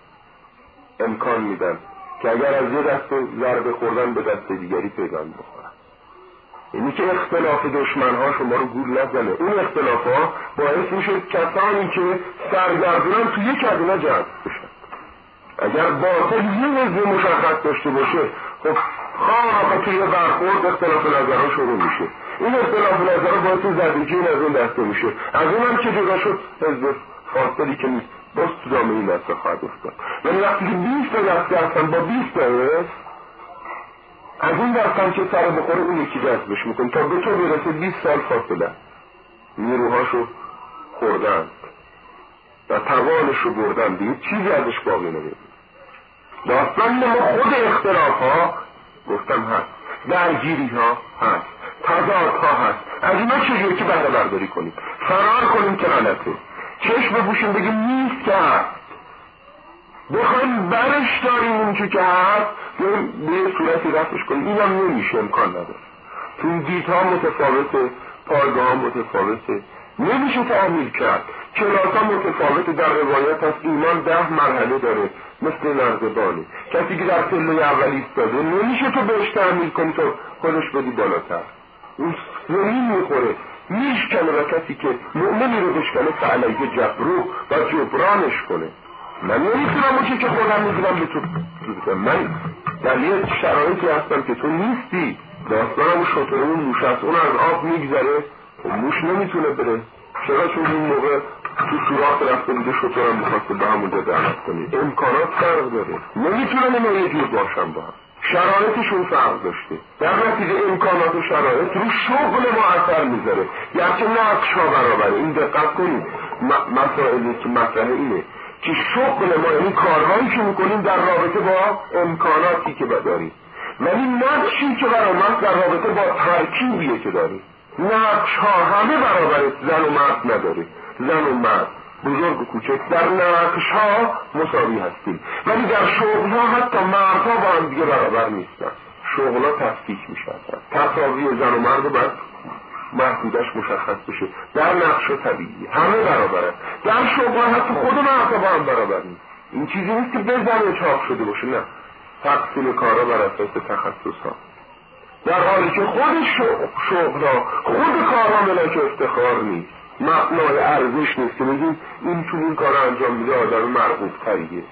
امکان میدن که اگر از یه دسته ضربه خوردن به دسته دیگری پیغام بخورن. یعنی که اختلاف دشمن ها شما رو گول نزنه. اون اختلاف ها باعث میشه کسانی که سرگردونن تو یک ادنا جذب بشن. اگر باطل یه وضع مشخص داشته باشه، خب خواهد توی برخورد اختلاف نظرها شروع میشه. این اختلاف نظرها باعث زدگی از اون دسته میشه. از اون هم که جدا شد حزب فاصلی که نیست باز تو دامه این دسته خواهد افتاد. ولی وقتی که 20 تا دسته هستن با 20 تا از این دستم که سر بخوره اون یکی جذبش میکنه تا به تو برسه 20 سال فاصله. نیروهاشو خوردن و توانش رو بردن، دیگه چیزی ازش باقی نمید. داستان ما خود اختلاف ها گفتم هست، درگیری ها هست، تضاد ها هست. از اینا چجوری که بهره برداری کنیم؟ فرار کنیم که غلطه، چشم بپوشیم بگیم نیست که هست، بخوایم برش داریم اون که هست به یه صورتی رفتش کنیم، این هم نمیشه، امکان نداره. چون دیدها متفاوته، پایگاه ها متفاوته، نمیشه تعمیل کرد. کلاس ها متفاوته. در روایت هست ایمان 10 مرحله داره، مثل نردبانه. کسی که در پله اول ایستاده نمیشه تو بهش تعمیل کنی تو خودش بدی بالاتر، اون زمین میخوره میشکنه و کسی که مؤمنی رو بشکنه فعلیه جبرو و جبرانش کنه. من نمیتونم اون که خودم میدونم به تو من در یه شرایطی هستم که تو نیستی. داستانم شطرمون موش هست، اون از آب میگذره و موش نمیتونه بره. چرا؟ چون این موقع تو سوراخ رفته بوده، شطرم میخواسته به همونجا دعوت کنی. امکانات فرق داره، نمیتونم اینا یه جور باشم با هم، شرایطشون فرق داشته. در نتیجه امکانات و شرایط رو شغل ما اثر میذاره، یعنی نقش ها برابره. این دقت کنید، مسائلی که مطرحه اینه که شغل ما یعنی کارهایی که میکنیم در رابطه با امکاناتی که داریم، ولی نقشی که برامت در رابطه با ترکیبیه که داریم. نقش ها همه برابره، زن و مرد نداره، زن و مرد، بزرگ و کوچک، در نقش ها مساوی هستیم، ولی در شغل ها حتی مردها با هم دیگه برابر نیستن. شغل ها تفکیک میشن، تساوی زن و مرد باید محدودش مشخص بشه. در نقش ها طبیعی همه برابره، در شغل ها حتی خود مردها با هم برابر نیست. این چیزی نیست که بزنه چاپ شده باشه، نه، تقسیم کارا بر اساس تخصص ها، در حالی که خود شغل ها خود کارها ملاک افتخار نیست، مبنای ارزش نیست که بگیم این چون این کار انجام میده آدم مرغوب تریه،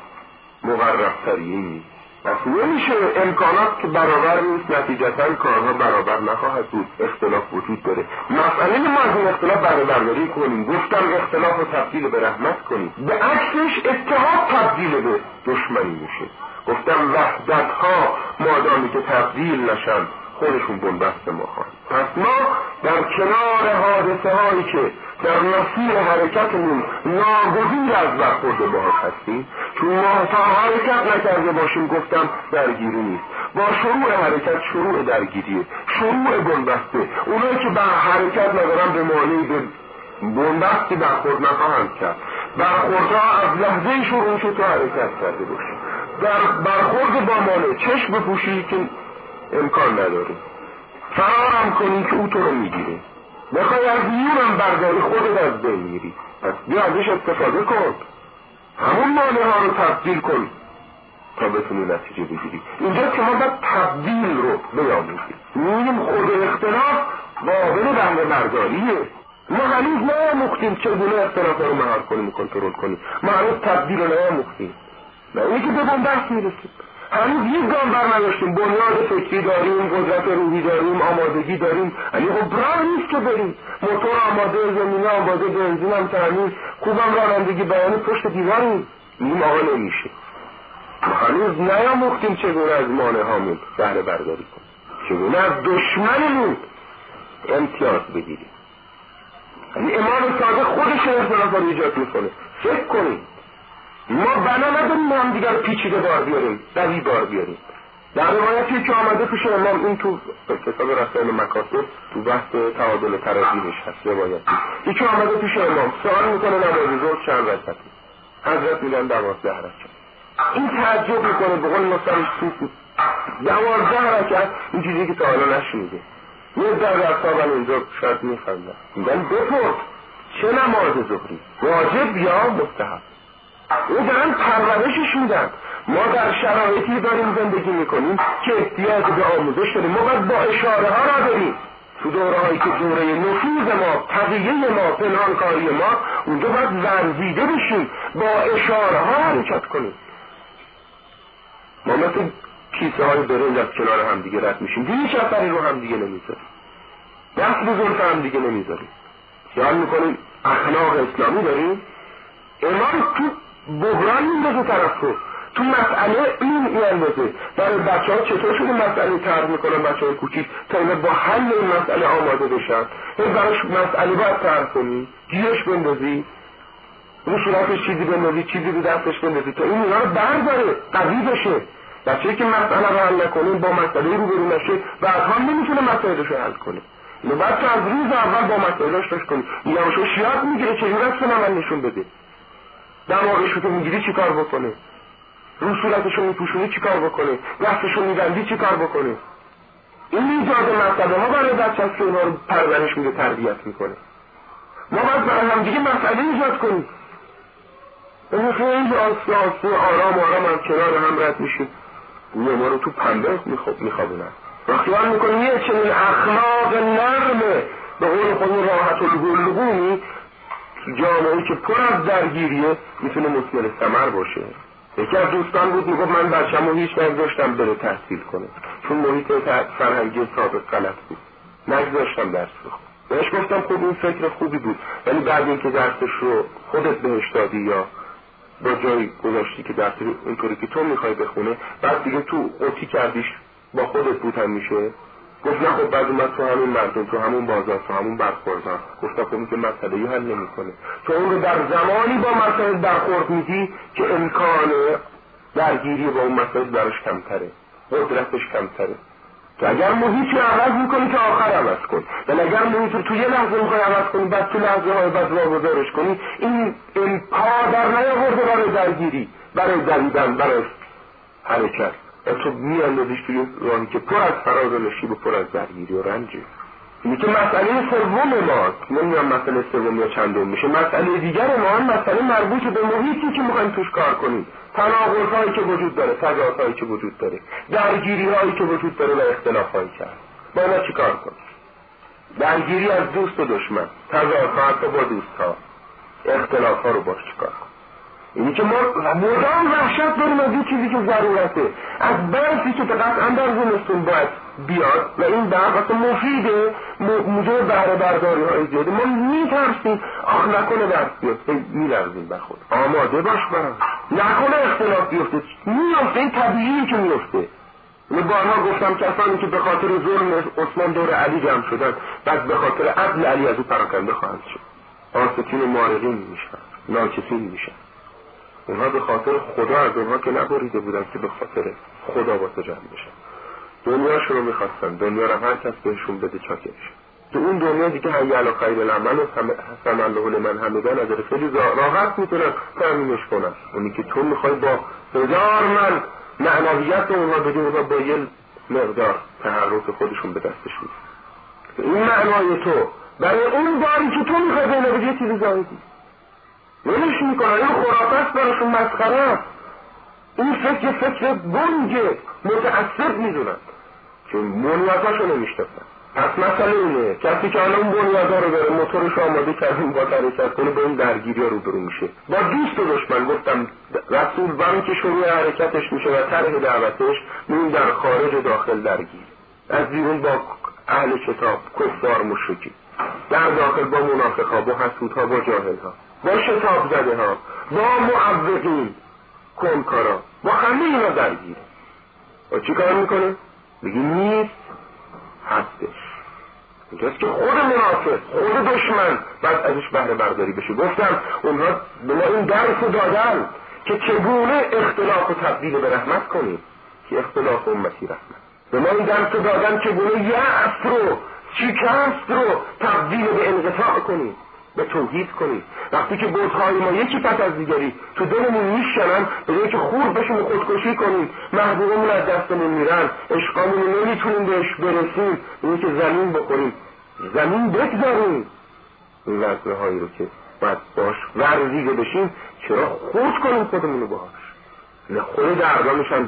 مقرب تریه نیست. پس نمیشه، امکانات که برابر نیست، نتیجتا کارها برابر نخواهد بود، اختلاف وجود داره. مسئله ما از این اختلاف بهره برداری کنیم. گفتم اختلاف رو تبدیل به رحمت کنیم، به عکسش اتحاد تبدیل به دشمنی میشه. گفتم وحدت ها مادامی که تبدیل نشن خودشون بنبست ما خواهند. پس ما در کنار حادثه هایی که در مسیر حرکتمون ناگزیر از برخورد باهاش هستیم، چون ما تا حرکت نکرده باشیم گفتم درگیری نیست. با شروع حرکت شروع درگیریه، شروع بنبسته. اونایی که به حرکت ندارن به معنی به بنبستی برخورد نخواهند کرد. برخوردها از لحظه شروع شد تو حرکت کرده باشی. در برخورد با مانع چشم بپوشی که امکان نداره، فرارم کنی که او تو رو میگیره، بخوای از میونم برداری خودت از بین میری. پس بیا ازش استفاده کن، همون مانع ها رو تبدیل کن تا بتونی نتیجه بگیری. اینجا که ما باید تبدیل رو بیاموزیم. میگیم خود اختلاف قابل بنده برداریه. ما هنوز نیاموختیم چگونه اختلاف رو مهار کنیم و کنترل کنیم. ما هنوز تبدیل رو نیاموختیم، نه اینی که به بنبست میرسیم. هنوز یک گام بر نداشتیم. بنیاد فکری داریم، قدرت روحی داریم، آمادگی داریم، یعنی خب راه نیست که بریم. موتور آماده، زمینه آماده، بنزین هم تامین، خوبم رانندگی بیانی پشت دیواریم. میگیم آقا نمیشه. ما هنوز نیاموختیم چگونه از مانع هامون بهره برداری کنیم، چگونه از دشمنمون امتیاز بگیریم. یعنی امام صادق خودش اختلاف رو ایجاد میکنه. فکر کنیم ما بنا نداریم هم دیگر پیچیده بار بیاریم، دوی بار بیاریم. در روایتی که آمده پیش امام، این تو کتاب رسائل مکاسب تو بحث تعادل تراجیحش هست روایتی، یکی آمده پیش امام سوال میکنه نماز ظهر چند رکعته؟ حضرت میگن 12 رکعت. این تعجب میکنه، به قول مثلا 12 رکعت، این چیزی که تا حالا نشنیده. یه در اصحابم اینجا شاید میفهمن، میگن بپرس چه نماز ظهری، واجب یا مستحب؟ او دارن پرورشش میدن. ما در شرایطی داریم زندگی میکنیم که احتیاج به آموزش داریم. ما باید با اشاره ها را بریم تو دوره هایی که دوره نفوذ ما، تقیه ما، پنهانکاری ما، اونجا باید ورزیده بشیم، با اشاره ها حرکت کنیم. ما مثل کیسه های برنج از کنار هم دیگه رد میشیم، هیچ اثری رو هم دیگه نمیذاریم، دست به زلف هم دیگه نمیذاریم. خیال میکنیم اخلاق اسلامی داریم. امام تو بحران میندازه طرف رو، تو مسئله این اندازه. برای بچه ها چطور شده مسئله طرح میکنن بچه های کوچیک تا اینا با حل این مسئله آماده بشن. براش مسئله باید طرح کنی، گیرش بندازی، رو صورتش چیزی بندازی، چیزی رو دستش بندازی تا این اینا رو برداره، قوی بشه. بچه‌ای که مسئله رو حل نکنه، با مسئله روبرو نشه، بعد هم نمیتونه مسئله‌اش رو حل کنه. اینو باید تو از روز اول با مسئله‌اش داشت کنی. یهوشو شیاط میگیره چه جوری من نشون بده. دماغشو که میگیری چی کار بکنه، رو صورتشو میپوشونی چی کار بکنه، دستشو میبندی چی کار بکنه. این ایجاد مسئله ها برای بچه هست که اونا رو پرورش میده، تربیت میکنه. ما باید برای هم دیگه مسئله ایجاد کنیم. این خیلی آسته آرام از کنار هم رد میشیم، گویا ما رو تو پنبه میخوابونن و خیال میکنیم یه چنین اخلاق نرمه به قول خود راحت القلقومی جامعه‌ای که پر از درگیریه میتونه مثمر ثمر باشه. یکی از دوستان بود میگفت من بچه‌مو هیچ نگذاشتم بره تحصیل کنه چون محیط فرهنگی سابق غلط بود، نگذاشتم درس بخونه. بهش گفتم خب این فکر خوبی بود، ولی بعد اینکه درسش رو خودت بهش دادی یا با جایی گذاشتی که درس اینطوری که تو میخوای بخونه، بعد دیگه تو قوطی کردیش با خودت بود هم میشه. گفت نه خب بعد اومد تو همون مردم، تو همون بازار، تو همون برخوردها. گفتم خب این که مسئله‌ای حل نمی‌کنه. تو اون رو در زمانی با مسئله برخورد میدی که امکان درگیری با اون مسئله براش کمتره، قدرتش کمتره. که اگر محیط رو عوض میکنی که آخر عوض کن، ولی اگر محیط رو تو یه لحظه میخوای عوض کنی بعد تو لحظه های بعد واگذارش کنی، این پا در نیاورده برای درگیری، برای دویدن، برای حرکت. تو میاندازیش توی راهی که پر از فراز و نشیب و پر از درگیری و رنجه. اینی که مسئله سوم ماست، نمیدونم مسئله سوم یا چندم میشه. مسئله دیگر ما هم مسئله مربوط به محیطی که میخوایم توش کار کنیم، تناقض‌هایی که وجود داره، تضادهایی که وجود داره، درگیری‌هایی که وجود داره و اختلاف‌هایی که هست. با اینا چی کار کنیم؟ درگیری از دوست و دشمن، تضادها حتی با دوست‌ها، اختلاف‌ها رو باش چی کار کنیم؟ اینی که ما مدام وحشت داریم از این چیزی که ضرورته، از برسی که قطعا در زمستون باید بیاد و این برق مفیده، موجب بهره برداری های زیاده. ما میترسیم آخ نکنه درس بیاد، میلرزیم بر خود. آماده باش برام نکنه اختلاف بیفته، میفته، این طبیعیه که میفته. من بارها گفتم کسانی که به خاطر ظلم عثمان دور علی جمع شدن، بعد به خاطر عدل علی از او پراکنده خواهند شد. آستین و مارقین میشن، ناکسین میشن. اونها به خاطر خدا از اونها که نبریده بودن که به خاطر خدا با تو جمع بشن. دنیاشون رو میخواستن، دنیا رو هر کس بهشون بده چاکرش. تو اون دنیا دیگه حی علی خیر العمل و سمع الله لمن حمده نداره، خیلی راحت میتونن تامینش کنن. اونی که تو میخوای با 1000 من معنویت اونها بدی، اونها با یه مقدار تحرک خودشون به دستش میده. این معنای تو برای اون داری که تو میخوای بینه بدی چیزی زایدی ولش میکنن. این خرافه است، براشون مسخره است. این فکر گنگ متعصب میدونن که بنیادهاشو نمیشناسن. پس مسئله اینه کسی که الان بنیادها رو بره موتورش آماده کردیم با حرکت کنه با این درگیری ها روبرو میشه. با دوست و دشمن گفتم رسول برای که شروع حرکتش میشه و طرح دعوتش این در خارج و داخل درگیر، از بیرون با اهل کتاب کفار مشرکی، در داخل با منافقها، با حسودها، با جاهلها، با شتاب زده ها، با معوقین کنکارا، با همه اینا درگیر. و چی کار میکنه؟ بگی نیست، هستش. اینجاست که خود منافق، خود دشمن بعد ازش بهره برداری بشه. گفتم اونها به ما این درس دادن که چگونه اختلاف و تبدیل به رحمت کنیم، که اختلاف امتی رحمت. به ما این درس دادن چگونه یأس رو، شکست رو تبدیل به انقطاع کنیم، به توحید کنیم. وقتی که بت‌های ما یکی پس از دیگری تو دلمون میشنن، به جای که خورد بشیم و خودکشی کنیم، محبوبمون از دستمون میرن، عشقامون رو نمیتونیم بهش برسیم، اینه که زمین بخوریم، زمین بگذاریم این وزنه هایی رو که باید باش ورزیده بشیم، چرا خورد کنیم خودمون رو باش؟ نه خود دردا میشن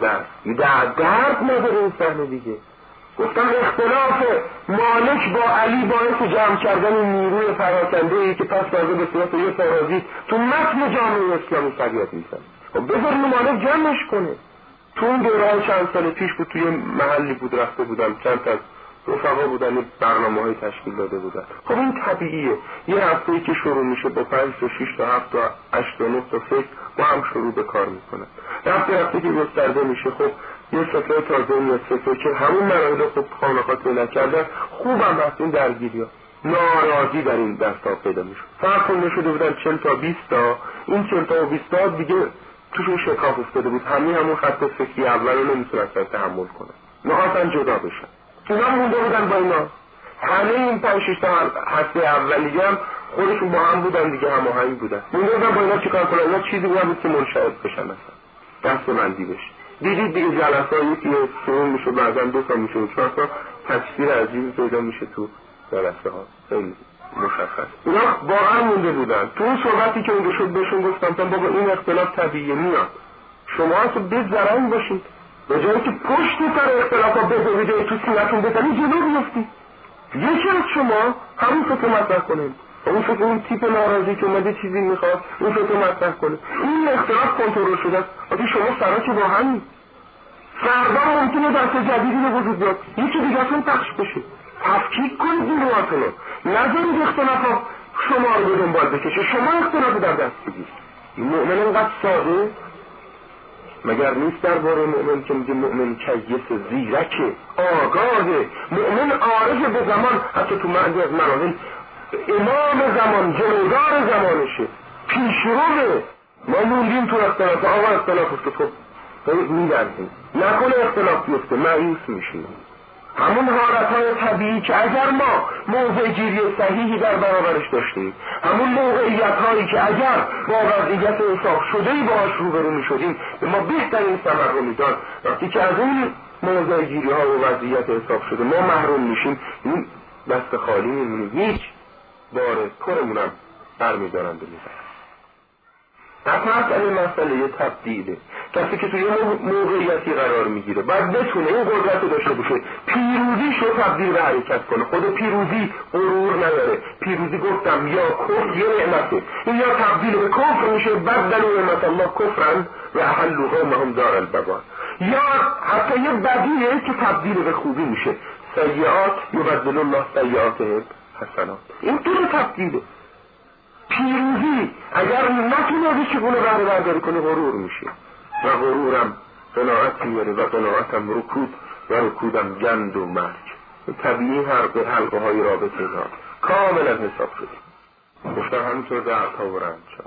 درد نداره این صحنه دیگه. گفتم اختلاف مالک با علی باعث جمع کردن نیروی پراکنده‌ای که پس تازه به صورت یه فرازی تو متن جامعه اسلامی فریاد میزنه. خب بذاریم مالک جمعش کنه. تو اون دوران چند سال پیش بود توی محلی بود رفته بودم، چند تا رفقا بودن برنامه‌های تشکیل داده بودن. خب این طبیعیه، یه هفته‌ای که شروع میشه با 5 تا 6 تا 7 تا 8 تا 9 تا فکر با هم شروع به کار میکنن. رفته که گسترده میشه، خب یه فکر تازه میاد، فکر که همون مراحل خب خانقات نکردن، خوبم هست این درگیری ها، ناراضی در این دستا پیدا میشه. فرق کنده شده بودن 40 تا 20 تا، این 40 تا و 20 تا دیگه توشون شکاف افتاده بود، همون خط فکری اول رو نمیتونستن تحمل کنن، نهایتاً جدا بشن. اینا مونده بودن با اینا، همه این 5-6 تا هسته اولیه هم خودشون با هم بودن دیگه، هماهنگ بودن. مونده بودن با اینا چیکار کنن؟ اینا چیزی بود که منشعب بشن، مثلا دستبندی بشه. دیدید دیگه جلسه هایی که شروع میشه، بعضا 2 تا میشه و 4 تا تصویر عجیبی پیدا میشه تو جلسه ها، خیلی مشخص. اینا واقعا مونده بودن. تو اون صحبتی که اونجا شد بهشون گفتم بابا این اختلاف طبیعیه میاد، شما اصلا بزرنگ باشید، به جایی که پشت سر اختلاف ها بذارید تو سینتون بزنید جلو بیفتید. یکی از شما همون فکر مطرح کنید، اون فکر اون تیپ ناراضی که اومده چیزی میخواد اون فکر مطرح کنه. این اختلاف کنترل شده است. وقتی شما سرا که با همین فردا ممکنه دست جدیدی به وجود بیاد، یکی دیگه اصلا پخش بشه. تفکیک کنید این رواتونو، نذارید اختلاف ها شما رو به دنبال بکشه، شما اختلاف در دست بگید. مؤمن اینقدر ساده مگر نیست درباره مؤمن که میگه مؤمن کیس زیرکه، آگاهه، مؤمن عارف به زمان، حتی تو معنی از مراحل امام زمان، جلودار زمانشه، پیشروه. ما موندیم تو اختلاف، آقا اختلاف افتاد، خب میدردیم، نکنه اختلاف بیفته، مایوس میشیم. همون حالتهای طبیعی که اگر ما موضع گیری صحیحی در برابرش داشتیم، همون موقعیت هایی که اگر با وضعیت انصاف شدهی باهاش روبرو میشدیم به ما بهترین ثمر رو میداد. وقتی که از اون موضع گیری ها و وضعیت انصاف شده ما محروم میشیم، این دست خالی میمونیم، هیچ باره پرمونم برمیدارن بمیزن. مسئله تبدیله. کسی که توی موقعیتی قرار میگیره باید بتونه این قدرت رو داشته باشه، پیروزیش رو تبدیل به حرکت کنه. خود پیروزی غرور نداره. پیروزی گفتم یا کفر یا نعمته، این یا تبدیل به کفر میشه، بدلوا نعمت الله کفرن و احلوا قومهم دار البوار، یا حتی یه بدیه که تبدیل به خوبی میشه، سیئات یبدل الله سیئاتهم حسنات. این دو تبدیله. پیروزی اگر نتونه چگونه بهره برداری کنه غرور میشه و غرورم قناعت میاره و قناعتم رکود و رکودم جند و مرگ. طبیعی حلقه های رابطه اینا کاملا حساب شده. گفتم همینطور دردها و رنجها،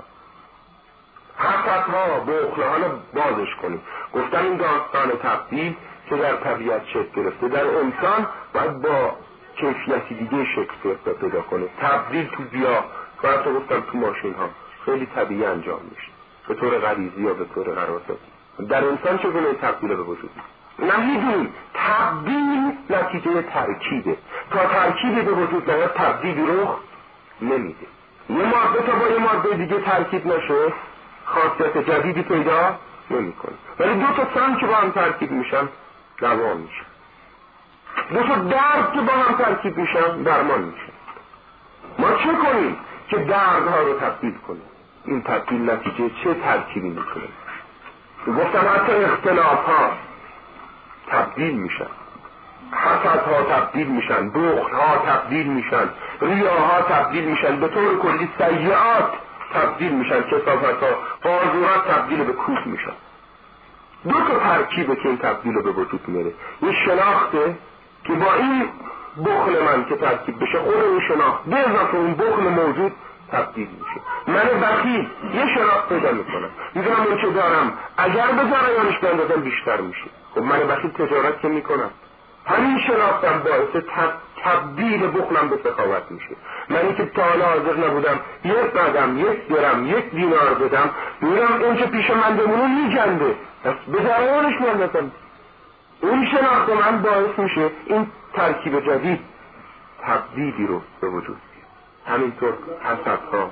حسدها، بخلها. حالا بازش کنیم. گفتم این داستان تبدیل که در طبیعت شکل گرفته در انسان باید با کیفیتی دیگه شکل پیدا کنه. تبدیل تو گیاه و حتی گفتم تو ماشین ها خیلی طبیعی انجام میشه، به طور غریزی یا به طور قراردادی. در انسان چگونه تبدیل به وجود میاد؟ نمیدونیم. تبدیل نتیجه ترکیبه. تا ترکیبی به وجود نیاد تبدیلی رخ نمیده. یه ماده تا با یه ماده دیگه ترکیب نشه خاصیت جدیدی پیدا نمیکنه. ولی دو تا سم که با هم ترکیب میشن دوا میشن. دو تا درد که با هم ترکیب میشن درمان میشن. ما چه کنیم که دردها رو تبدیل کنیم؟ این تبدیل نتیجه چه ترکیبی میکنه؟ گفتم حتی اختلاف ها تبدیل میشن، حسدها تبدیل میشن، بخلها تبدیل میشن، ریاها تبدیل میشن، به طور کلی سیئات تبدیل میشن، کثافتها، بازورات تبدیل به کوف میشن. دو تا ترکیبه که این تبدیل رو به وجود میاره. این شناخته که با این بخل من که ترکیب بشه خود این شناخت به اضافه اون بخل موجود تبدیل میشه. من بخیل یه شناخت پیدا میکنم، میدونم اون چه دارم اگر به ضرایانش بندازم بیشتر میشه. خب من بخیل تجارت که میکنم، همین شناختم باعث تبدیل بخلم به سخاوت میشه. من که تا حالا حاضر نبودم یک قدم، یک درم، یک دینار بدم، میرم اون چه پیش من بمونه میجنده، پس به ضرایانش بندازم. اون شناخت من باعث میشه این ترکیب جدید تبدیلی رو به وجود بیاره. همینطور حسدها.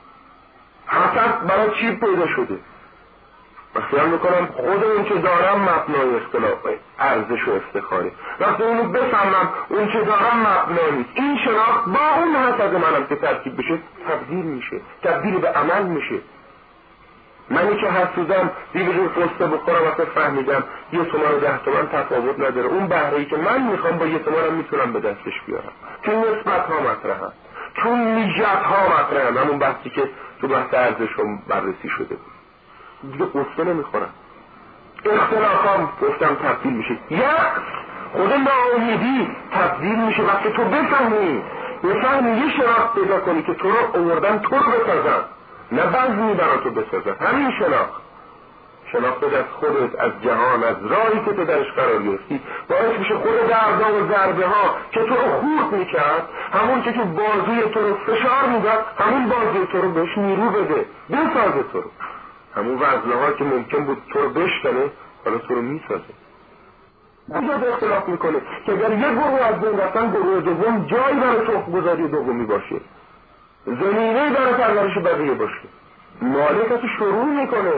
حسد برای چی پیدا شده؟ خیال میکنم خود اون چه دارم مبنای اختلاف ارزش و افتخاره. وقتی اونو بفهمم اون چه دارم مبنا نیست، این شناخت با اون حسد منم که ترکیب بشه تبدیل میشه، تبدیل به عمل میشه. منی که حسودم دیگه رو قصه بخورم وقتی فهمیدم 1 تومن و 10 تومن تفاوت نداره، اون بهره‌ای که من میخوام با 1 تومنم میتونم به دستش بیارم. چون نسبت ها مطرحه، چون نیت ها مطرحه. همون بحثی که تو بحث ارزش هم بررسی شده بود. دیگه قصه نمیخورم. اختلافام گفتم تبدیل میشه. خود ناامیدی تبدیل میشه وقتی تو بفهمی یه شناخت پیدا کنی که تو رو آوردن تو رو بسازن، نه بزمی برای تو بسازن. همین شناخت از خودت، از جهان، از راهی که تو درش قرار گرفتی باعث میشه خود دردها و ضربه ها که تو رو خورد میکرد، همون که بازوی تو رو فشار میداد، همون بازوی تو رو بهش نیرو بده، بسازه تو رو. همون وزنه ها که ممکن بود تو رو بشکنه حالا تو رو میسازه. نجاد اختلاف میکنه که اگر یه گروه از بین رفتن گروه دوم جایی برای تخم گذاری دومی باشه، زمینه برای پرورش بقیه باشه. مالک از شروع میکنه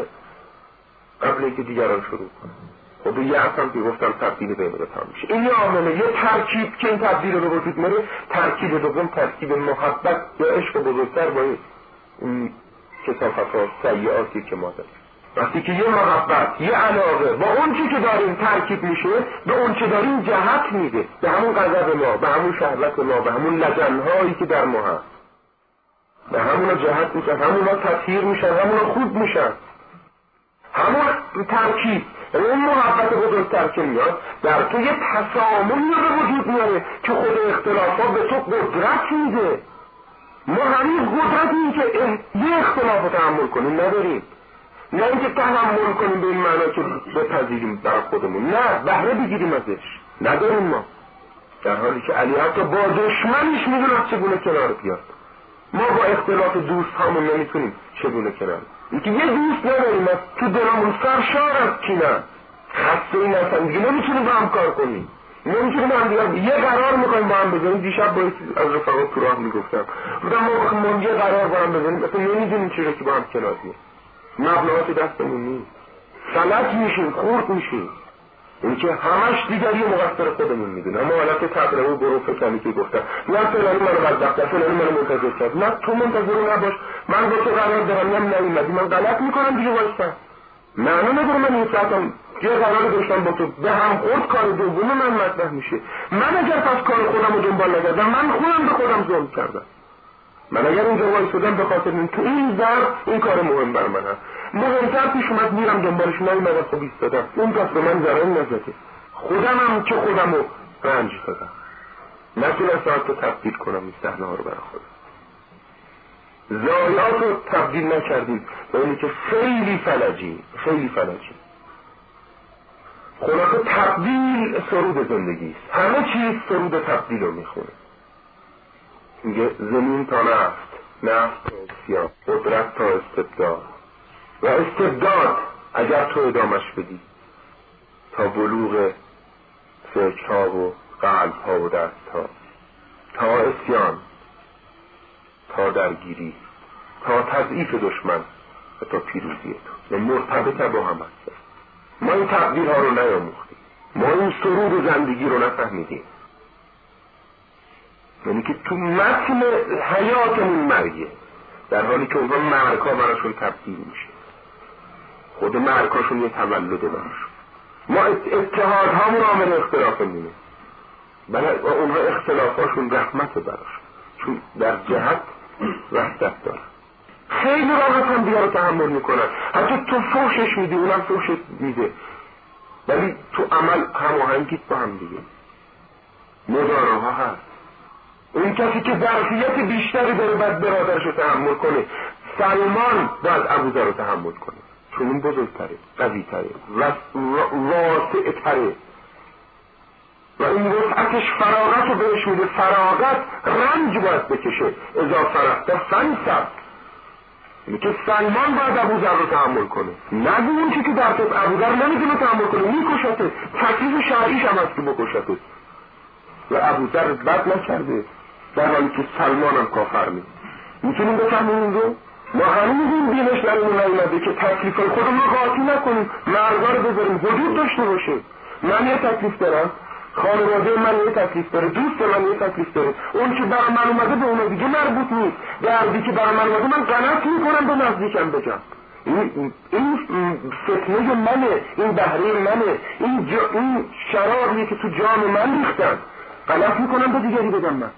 قبل اینکه دیگران شروع کنه. خب یه اصلا که گفتم تبدیل به امرتان میشه. این یه عامله، یه ترکیب که این تبدیل رو به وجود میاره. ترکیب دوم ترکیب محبت یا عشق بزرگتر با این کثافت ها سیئاتی که ما داریم. وقتی که یه محبت، یه علاقه با اون چی که داریم ترکیب میشه، به اون چه داریم جهت میده، به همون غضب ما، به همون شهوت ما، به همون لجنهایی که در ما هست، به همونا جهت میشن، همونا تطهیر میشن، همونا خوب میشن. همون ترکیب اون محبت بزرگتر که میاد در تو یه تسامحی به وجود میاره که خود اختلافات به تو قدرت میده. ما همین قدرت این که یه اختلاف رو تحمل کنیم نداریم، نه اینکه تحمل کنیم به این معنا که بپذیریم در خودمون، نه بهره بگیریم ازش، نداریم ما. در حالی که علی حتی با دشمنش میدونه چگونه کنار بیاد. ما با اختلاف دوست همون نمیتونیم چگونه کنار. اینکه یه دوست نداریم تو دلمون سرشار از کینه، خسته این هستن دیگه نمیتونیم با هم کار کنیم، نمیتونیم هم دیگه یه قرار میکنیم با هم بزنیم. دیشب باید از رفقات تو راه میگفتم ما یه قرار با هم بزنیم اصلا نمیدونیم چرا که با هم کنار بیاییم، مبناهات دستمون نیست، غلط میشیم، خورد میشیم. این که همش دیگری مقصر خودمون میدونه. اما حالت تبره و برو فکنی که گفتم نه فلانی منو بدبخت، فلانی منو منتظر کرد، نه تو منتظر نباش، من با تو قرار دارم نم نیومدی، من غلط میکنم دیگه وایسا. معنا نداره من این ساعتم یه قرار داشتم با تو به هم خورد کار دوم من مطرح میشه. من اگر پس کار خودم رو دنبال نکردم من خودم به خودم ظلم کردم. من اگر اینجا وایسادم به خاطر این تو این ظرف این کار مهم بر من هست، مهمتر پیش اومد میرم دنبالش نیومدم خب ایستادم، اون پس به من ضرر نزده، خودم هم که خودم رو رنج دادم، نتونم ساعت رو تبدیل کنم این صحنه ها رو برای خودم. ضایعات رو تبدیل نکردیم به اینی که خیلی فلجی. خلاصه تبدیل سرود زندگی است. همه چیز سرود تبدیل رو میخونه. میگه زمین تا نفت تا اسیان، قدرت تا استبداد، و استبداد اگر تو ادامش بدی تا بلوغ فکرها و قلبها و دستها، تا اسیان، تا درگیری، تا تضعیف دشمن و تا پیروزی تو. مرتبط با هم هست. ما این تبدیل ها رو نیاموختیم، ما این سرود زندگی رو نفهمیدیم. یعنی که تو متن حیاتمون مرگه، در حالی که اونها مرگها براشون تبدیل میشه، خود مرگهاشون یه تولد براشون. ما اتحادهامون عامل اختلافمونه، بله اونها اختلافاشون رحمت براشون، چون در جهت وحدت دارن. خیلی راحت هم دیگه رو تحمل میکنن، حتی تو فوشش میدی اونم فوشش میده، ولی تو عمل هماهنگیت با هم دیگه. مدارها هست. اون کسی که ظرفیت بیشتری داره باید برادرش رو تحمل کنه. سلمان باید ابوذر رو تحمل کنه، چون اون بزرگتره، قوی‌تره، واسع‌تره و این وسعتش فراغت رو بهش میده. فراغت رنج باید بکشه. اذا فرغت فانصب. اینه که سلمان باید ابوذر رو تحمل کنه. نگو اون چی که در طب ابوذر نمیتونه تحمل کنه، میکشته. تکلیف شرعیش هم هست که بکشته و ابوذر بد نکرده، در حالی که سلمان هم کافر نیست. میتونیم بفهمیم این رو؟ ما هنوز این دینش درمون نیومده که تکلیفای خودمون رو قاطی نکنیم، مرزا رو بذاریم حدود داشته باشه. من یه تکلیف دارم، خانواده من یه تکلیف داره، دوست من یه تکلیف داره، اون که برای من اومده به اون دیگه مربوط نیست. دردی که برای من اومده من غلط میکنم به نزدیکم بگم. این فتنه منه، این بهره منه، این شرابیه که تو جام من ریختن، غلط میکنم به دیگری بگم من.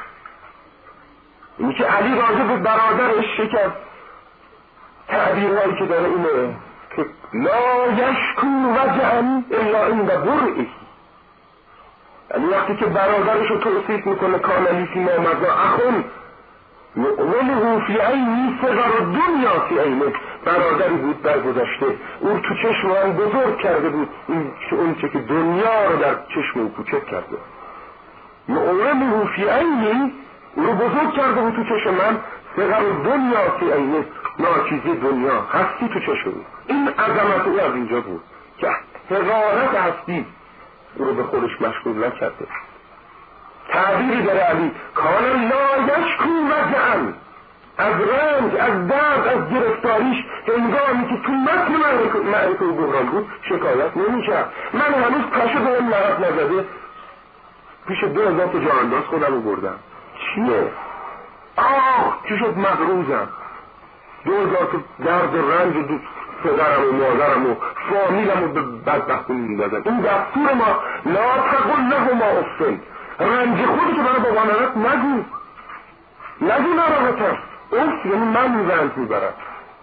اینی که علی راجع به برادرش شکست تعبیرهایی که داره اینه که لا یشکو وجعا الا عند برئه. یعنی وقتی که برادرش رو توصیف میکنه کان لی فیما مضی اخون وله فی عینی صغر الدنیا فی عینه، برادری بود در گذشته او تو چشم من بزرگ کرده بود اون چه که دنیا رو در چشم او کوچک کرده. وله فی عینی او رو بزرگ کرده بود تو چشم من، صغر الدنیا فی عینه، ناچیزی دنیا هستی تو چشم او. این عظمت او از اینجا بود که حقارت هستی او رو به خودش مشغول نکرده. تعبیری داره علی کان لا یشکو وجعا، از رنج، از درد، از گرفتاریش هنگامی که تو متن معرکه و بحران بود شکایت نمی‌کرد. من هنوز پشه به اون لغت نزده پیش 2000 تا جانداز خودم رو بردم. چیه؟ چی شد مغروزم؟ 2000 تا درد و رنج و پدرم و مادرم و فامیلم رو به بدبختی میندازن. این دستور ما لا تقل لهما اف، رنج خودی که برای بابا نرد نگو نراحتم. اف یعنی من رنج میبرم.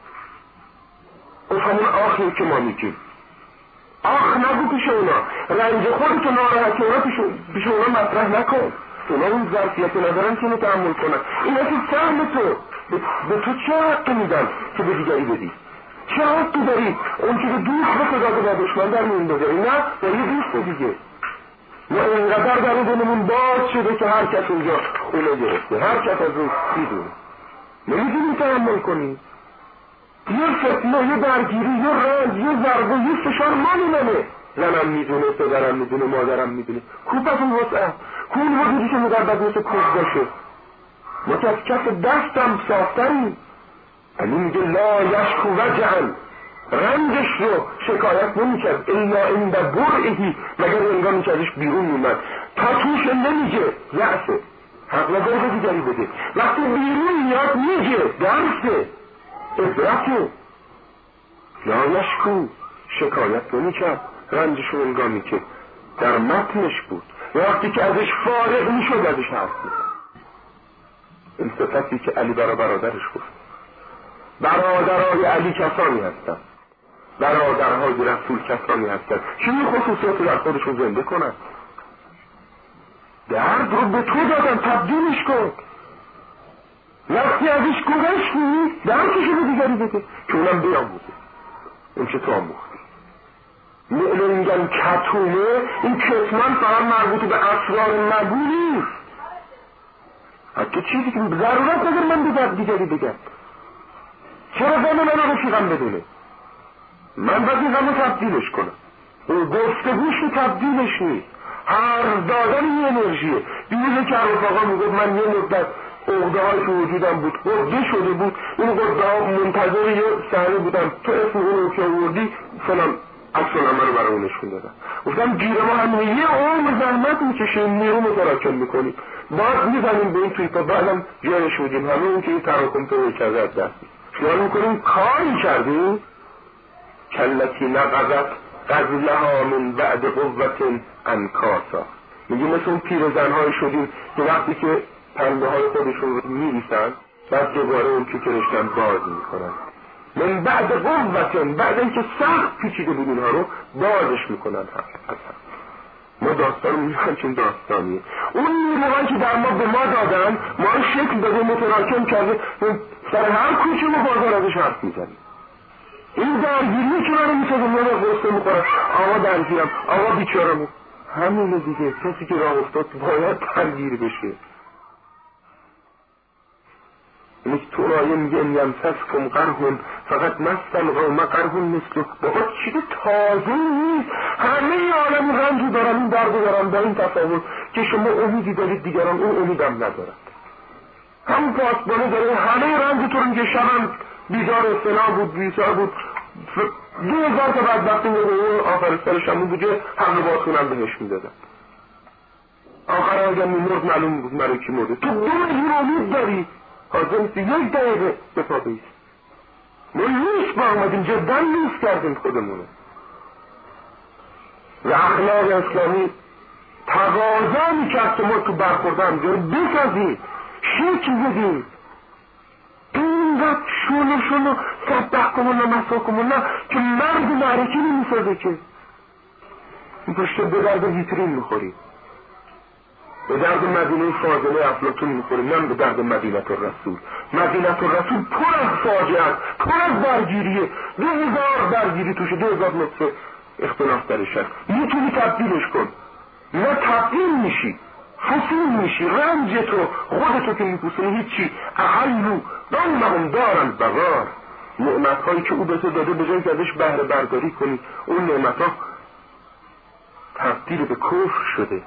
اف همون آخیه که ما میگیم. آخ نگو پیش اونا، رنج خودی که ناراحتی اونا پیش اونا مطرح نکن. اونا اون ظرفیت ندارن که اینو تحمل کنن. این اصلا سهم تو به تو چه حقی میدن که به دیگری بدی؟ چه حقی داری اون که به دوست بخداده با دشمن در میون بذاری؟ نه با یه دوست دیگه. ما اینقدر در دلمون باز شده که هر کس اونجا خونه گرفته، هر کس از اون میدونه، نمیدونی تحمل کنی. یه فتنه، یه درگیری، یه رنج، یه ضربه، یه فشار مالی منه. زنم میدونه، پدرم میدونه، مادرم میدونه. کوب از اون وسعه، کون وجودی که مقربت مثل کوب باشه. ما که از کف دستم صافتریم. علی میگه لا یشکو وجعا، رنجش رو شکایت نمیکرد الا عند برئه، مگر هنگامی که ازش بیرون میومد. تا توش نمیگه یأسه، حق نداره به دیگری بده. وقتی بیرون میاد میگه درسه، عبرته. لا یشکو، شکایت نمیکرد رنجش رو هنگامی که در متنش بود. وقتی که ازش فارغ میشد ازش حرف میزد. این صفتی که علی برای برادرش گفت. برادرای علی کسانی هستند، برادرهای رسول کسانی هستند که این خصوصیات در خودشون زنده کنند. درد رو به تو دادن، تبدیلش کن. وقتی ازش گذشتی درکشو به دیگری بده که اونم بیاموزه اون چه تو آموختی. معلوم میگن کتومه، این کتمان فقط مربوط به اسرار نگو نیست، حتی چیزی که ضرورت نداره من به دیگری بگم. چرا زن من رفیقم بدونه؟ من رفیقم رو تبدیلش کنم. اون گفتگوش رو تبدیلش نیست، حرف دادن یه انرژیه. دیگه که رفاقا میگفت من یه مدت عقده های تو وجودم بود، عقده شده بود، این عقده ها منتظر یه صحنه بودم، تو اسم اونو که آوردی فلان اصلا من رو برای اون نشون دادم. گفتم گیره ما همینه، یه عمر زحمت میکشیم، نیرو متراکم میکنیم، بعد میزنیم به این تویپا، بعدم جایش بودیم همه اون که این تراکم تو کرده از دست خیال میکنیم کاری کردیم. کلتی نقضت غزلها من بعد قوت انکاسا، میگه مثل اون پیرزنهای شدیم که وقتی که پنبه های خودشون رو میریسن بعد دوباره اون که رشتن باز میکنن، من بعد قوتن، بعد اینکه سخت پیچیده بود اینها رو بازش میکنن. ما داستان رو میگن چون داستانیه، اون نیروهایی که در ما به ما دادن ما شکل داده متراکم کرده، سر هر کوچه ما بازار ازش حرف میزنیم. این درگیری که من میسازم من قصه میخورم، آقا درگیرم، آقا بیچارم، همینه دیگه. کسی که راه افتاد باید درگیر بشه. اینه که تو آیه میگه ان یمسسکم قرح فقط مس القوم قرح مثله، بابا چیز تازه نیست، همه عالم رنج دارن، این درد دارن، با این تفاوت که شما امیدی دارید دیگران اون امیدم ندارد. همون پاسبانه داره همه رنج تو رو میگه شبم بیدار اصطلاح بود، بیسار بود، 2000 تا بدبختی میگه اون آفرستانش همون بوده، حمل باتونم بهش میدادن. آخر اگر میمرد معلوم بود مرا کی مرده. تو 2 میلیون امید داری، حاضر نیستی 1 دقیقه دفاع بیست. ما نیست با آمدیم، جدا نیست کردیم خودمونه. و اخلاق اسلامی تقاضا میکرد که ما تو برخورده همجا رو بسازیم، شکل بدیم. اینقدر شلو صدق کمون و مسا کمون که مرد معرکی نمیسازه که این پشت به درد ویترین میخوری، به درد مدینه فاضله افلاطون میخوری، نه به درد مدینه الرسول. مدینه الرسول پر از فاجعه است، پر از درگیریه، 2000 درگیری توشه، 2000 نقطه اختلاف درش هست. میتونی تبدیلش کن، نه تبدیل میشی، فصول میشی، رنج تو خودتو که میپوسنی هیچی. احلو دانهم دارن بغار، نعمت هایی که او به تو داده به جای که ازش بهره برداری کنی، اون نعمت ها تبدیل به کفر شده.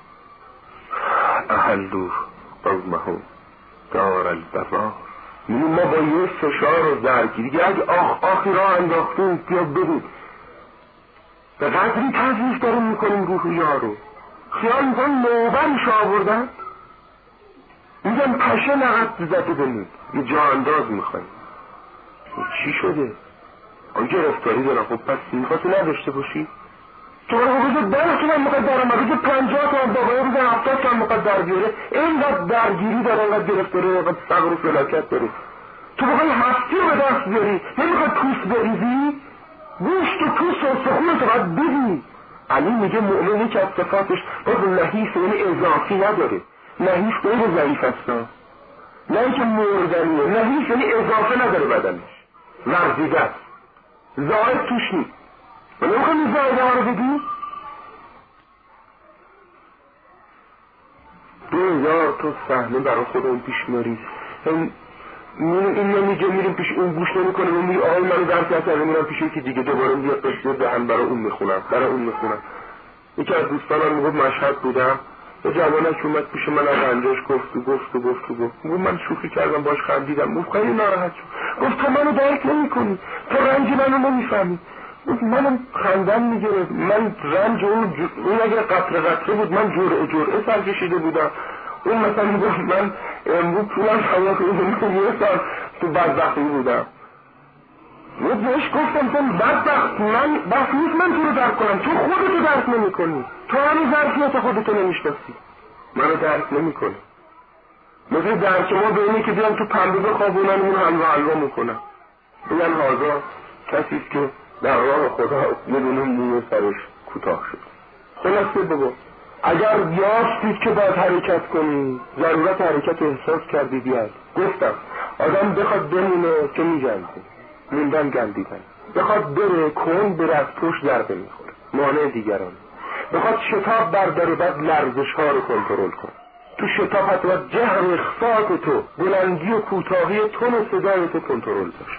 احلو قومهم دار البوار. ما با یه فشار و درگیری اگه آخی را انداختیم بیا بگو به قدری تضیف داریم میکنیم روح یارو، خیال میکنم نوبرش آوردن، میگم پشه نقد زده بمید، یه جا انداز میخوایم. چی شده؟ آن گرفتاری دارم. خب پس میخواستی نداشته باشی؟ تو برای بزر 10 تومن میخواد درم بزر 50 تومن بابایی بزر 70 تومن میخواد در بیاره. اینقدر درگیری داره، اینقدر گرفتاری، اینقدر فقر و فلاکت داره. تو بخوای هستی رو به دست بیاری، نمیخواد پوست بریزی؟ گوشت و پوست و سخونت رو باید بدی. علی میگه مؤمنی که از صفاتش باز نحیف، یعنی اضافی نداره. نحیف غیر ضعیف هستا، نه اینکه مردنیه. نحیف یعنی اضافه نداره بدنش، ورزیده است، زائد توش نیست. و نمیخوای این زائده ها رو بدی؟ 2000 تا صحنه برای خودمون پیش میاریم. این نمیگه میریم پیش اون گوش نمیکنه و میگه آقای منو درک نکرده میرم پیش یکی دیگه، دوباره میاد قصه دهن برای اون میخونم. یکی از دوستانم میگفت مشهد بودم، یه جوانک اومد پیش من از رنجش گفت من شوخی کردم باش خندیدم، گفت خیلی ناراحت شد، گفت تو منو درک نمیکنی، تو رنج منو نمیفهمی. گفت منم خندم میگرفت، من رنج اون اگر قطره بود من جرعه سر کشیده بودم. اون مثلا میگفت من امروز پولم شما کنید یه سال تو بدبختی بودم. بهش گفتم تو بدبخت، من بس نیست من تو رو درک کنم، تو خودتو درک نمی کنی، تو هنو ظرفیت خودتو نمیشناسی، منو درک نمی کنی. مثل درک ما به اینی که بیان تو پنبه بخوابونن اون حلوه میکنن، بگن هازا کسیست که در راه خدا یه دونه موی سرش کوتاه شد. خلاصه بگو اگر یافتید که باید حرکت کنید، ضرورت حرکت احساس کردید، بیاد. گفتم آدم بخواد بمونه که می‌جنگه، موندن گندیدن، بخواد بره کن بره از پشت ضربه میخوره، مانع دیگران، بخواد شتاب برداره بعد لرزش ها رو کنترل کن. تو شتابت و جهر و اخفاق تو، بلندی و کوتاهی تون و صدای تو کنترل باشه.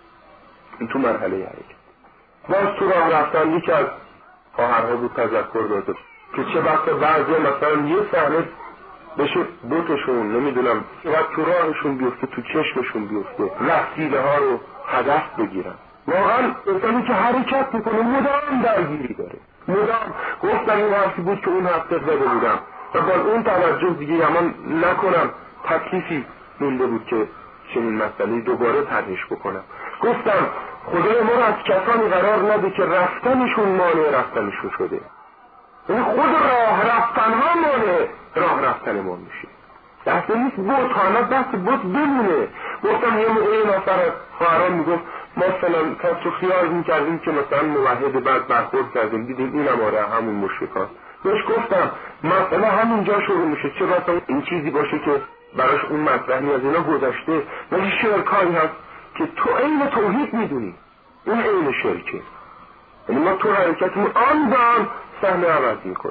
این تو مرحله حرکت. باز تو راه رفتن یکی از خواهرها بود تذکر داده که چه وقت بعضی مثلا یه صحنه بشه بوتشون نمیدونم و تو راهشون بیفته، تو چشمشون بیفته، وسیله ها رو هدف بگیرن. واقعا انسانی که حرکت میکنه مدام درگیری داره، مدام. گفتم این حرفی بود که اون هفته زده بودم و باز اون توجه دیگه یمان نکنم، تکلیفی مونده بود که چنین مسئله دوباره طرحش بکنم. گفتم خدای ما رو از کسانی قرار نده که رفتنشون مانع رفتنشون شده. این خود راه رفتن ها مانع راه رفتن ما میشه. دست نیست بود حالا دست بود بمونه. گفتم یه موقعی نفر از خواهران میگفت ما فلان کس رو خیال میکردیم که مثلا موحد بعد برخورد کردیم دیدیم اینم آره همون مشرکان. بهش گفتم مسئله همینجا شروع میشه، چه مثلا این چیزی باشه که براش اون مطرحی از اینا گذشته ولی شرکایی هست که تو عین توحید میدونی، این عین شرکه. یعنی ما تو حرکتمون آن بان صحنه عوض میکنه،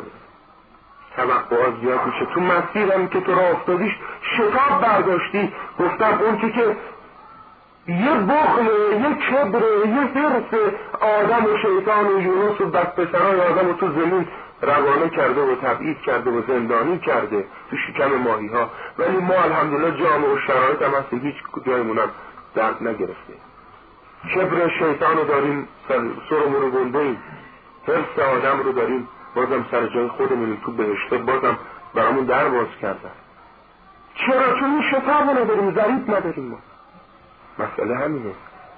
توقعات زیاد میشه. تو مسیرم که تو راه افتادیش شتاب برداشتی. گفتم اون که یه بخل، یه کبر، یه حرص آدم و شیطان و یونس و بدپسرای آدم رو تو زمین روانه کرده و تبعید کرده و زندانی کرده تو شکم ماهی ها، ولی ما الحمدلله جامعه و شرایط هم هستیم هیچ جایمونم درد نگرفته. کبر شیطان رو داریم سرمون رو گنده ایم، حرص آدم رو داریم بازم سر جای خودمونیم تو بهشته بازم برامون در باز کردن. چرا؟ چون این شتاب نداریم، ضریب نداریم. ما مسئله همینه.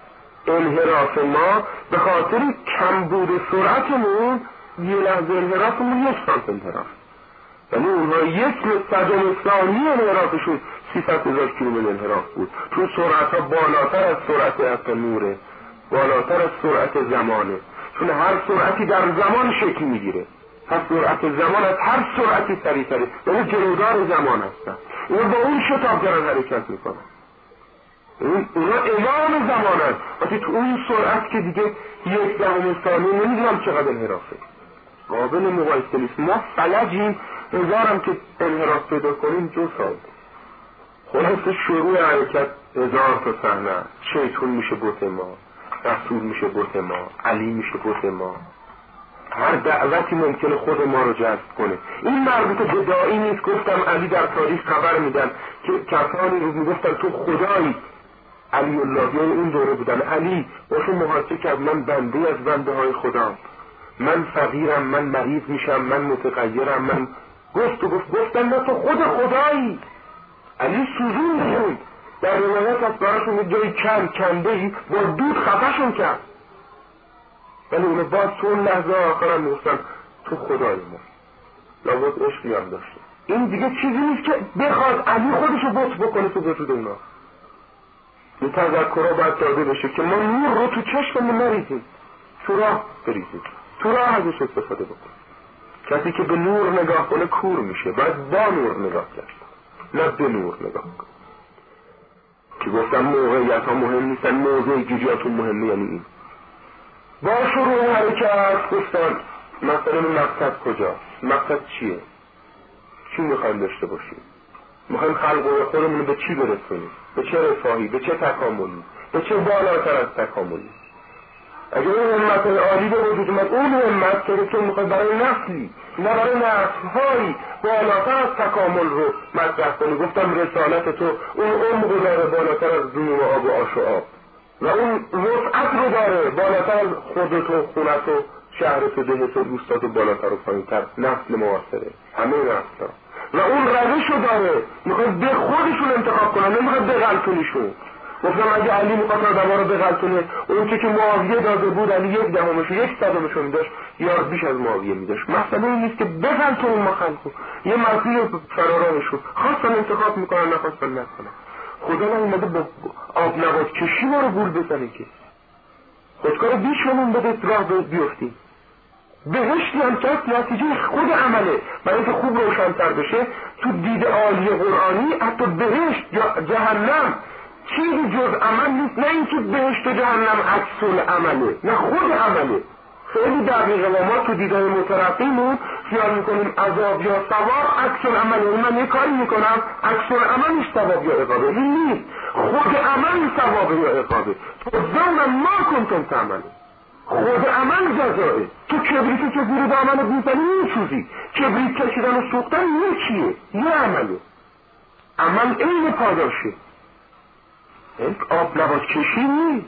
انحراف ما به خاطر کمبود سرعتمون یه لحظه انحرافمون 1 سانت انحراف، یعنی اونها 1/100 ثانیه انحرافشون 300,000 کیلومتر انحراف بود. چون سرعت ها بالاتر از سرعت حق نوره، بالاتر از سرعت زمانه، چون هر سرعتی در زمان شکل میگیره. هر سرعت زمان از هر سرعتی سریع‌تره، یعنی جلودار زمان هستن. اونا با اون شتاب دارن حرکت میکنن. اونا امام زمان هست. وقتی تو اون سرعت که دیگه 1/10 ثانیه نمیدونم چقدر انحرافه، قابل مقایسه نیست. ما فلجیم، هزارم که انحراف پیدا کنیم جو سال. خلاصه شروع حرکت 1000 تا صحنه. شیطان میشه بت ما، رسول میشه بت ما، علی میشه بت ما. هر دعوتی ممکنه خود ما رو جذب کنه. این مربوط به داعی نیست. گفتم علی در تاریخ خبر میدن که کسانی رو میگفتن تو خدایی. علی الله اون دوره بودن. علی واسه محاکه کرد من بنده از بنده های خدا، من فقیرم، من مریض میشم، من متغیرم، من گفتن نه تو خود خدایی. علی سوزون شد. در روایت از براشون یه جایی کنده ای با دود خفشون کرد، ولی اونو باز تو اون لحظه آخرم میگفتن تو خدای ما. لابد عشقی هم داشته. این دیگه چیزی نیست که بخواد علی خودشو بت بکنه تو وجود اونا. این تذکرها باید داده بشه که ما نور رو تو چشممون نریزیم، تو راه بریزیم، تو راه ازش استفاده بکنیم. کسی که به نور نگاه کنه کور میشه، باید با نور نگاه کرد، نه به نور نگاه کن. که گفتم موقعیت ها مهم نیستن، موضع گیجاتون مهمه. یعنی این با شروع حرکت گفتن مثلا مقصد کجاست؟ مقصد چیه؟ چی میخوایم داشته باشیم؟ میخوایم خلق خودمون به چی برسونیم؟ به چه رفاهی؟ به چه تکاملی؟ به چه بالاتر از تکاملی؟ اگر اون همت عالی به وجود اومد، اون همت که میخواد برای نسلی نه برای نسل‌هایی بالاتر از تکامل رو مطرح کنی. گفتم رسالت تو اون عمق داره بالاتر از دون و آب و آش و آب، و اون وسعت رو داره بالاتر از خودت و خونت و شهرت و دهت و دوستات و بالاتر و پایین‌تر نسل معاصره، همه نسل‌ها. و اون روش رو داره، میخواد به خودشون انتخاب کنن، نمیخواد بغلطونیشون. گفتم اگه علی میخواد آدم‌ها رو بغلطونه، اون که معاویه داده بود علی 1/10 1/100 میداشت یا بیش از معاویه میداشت. مثلا این نیست که بغلطون ما خلقو، یه مسیر فرارانشون خواستن انتخاب میکنن، نخواستن نکنن. خدا نمیده با آب نبات کشی ما رو گول بزنه که خودکار بیشمون بده راه بیفتیم. بهشتی هم که نتیجه خود عمله. برای اینکه خوب روشن‌تر بشه تو دید عالی قرآنی حتی بهشت جهنم چیزی جز عمل نیست. نه اینکه بهشت و جهنم عکس العمله، نه خود عمله. خیلی دقیقه و ما تو دیدهای مترقیمون خیال میکنیم عذاب یا ثواب عکس العمله. من یه کاری میکنم عکس العملش ثواب یا عقابه. این نیست، خود عمل ثواب یا عقابه. تجزون ما کنتم تعملون. خود عمل جزائه. تو کبریتی که زیر دامنت میزنی میسوزی. کبریت کشیدن و سوختن یکیه، یه عمله. عمل عین پاداشه، آب لباس کشی نیست.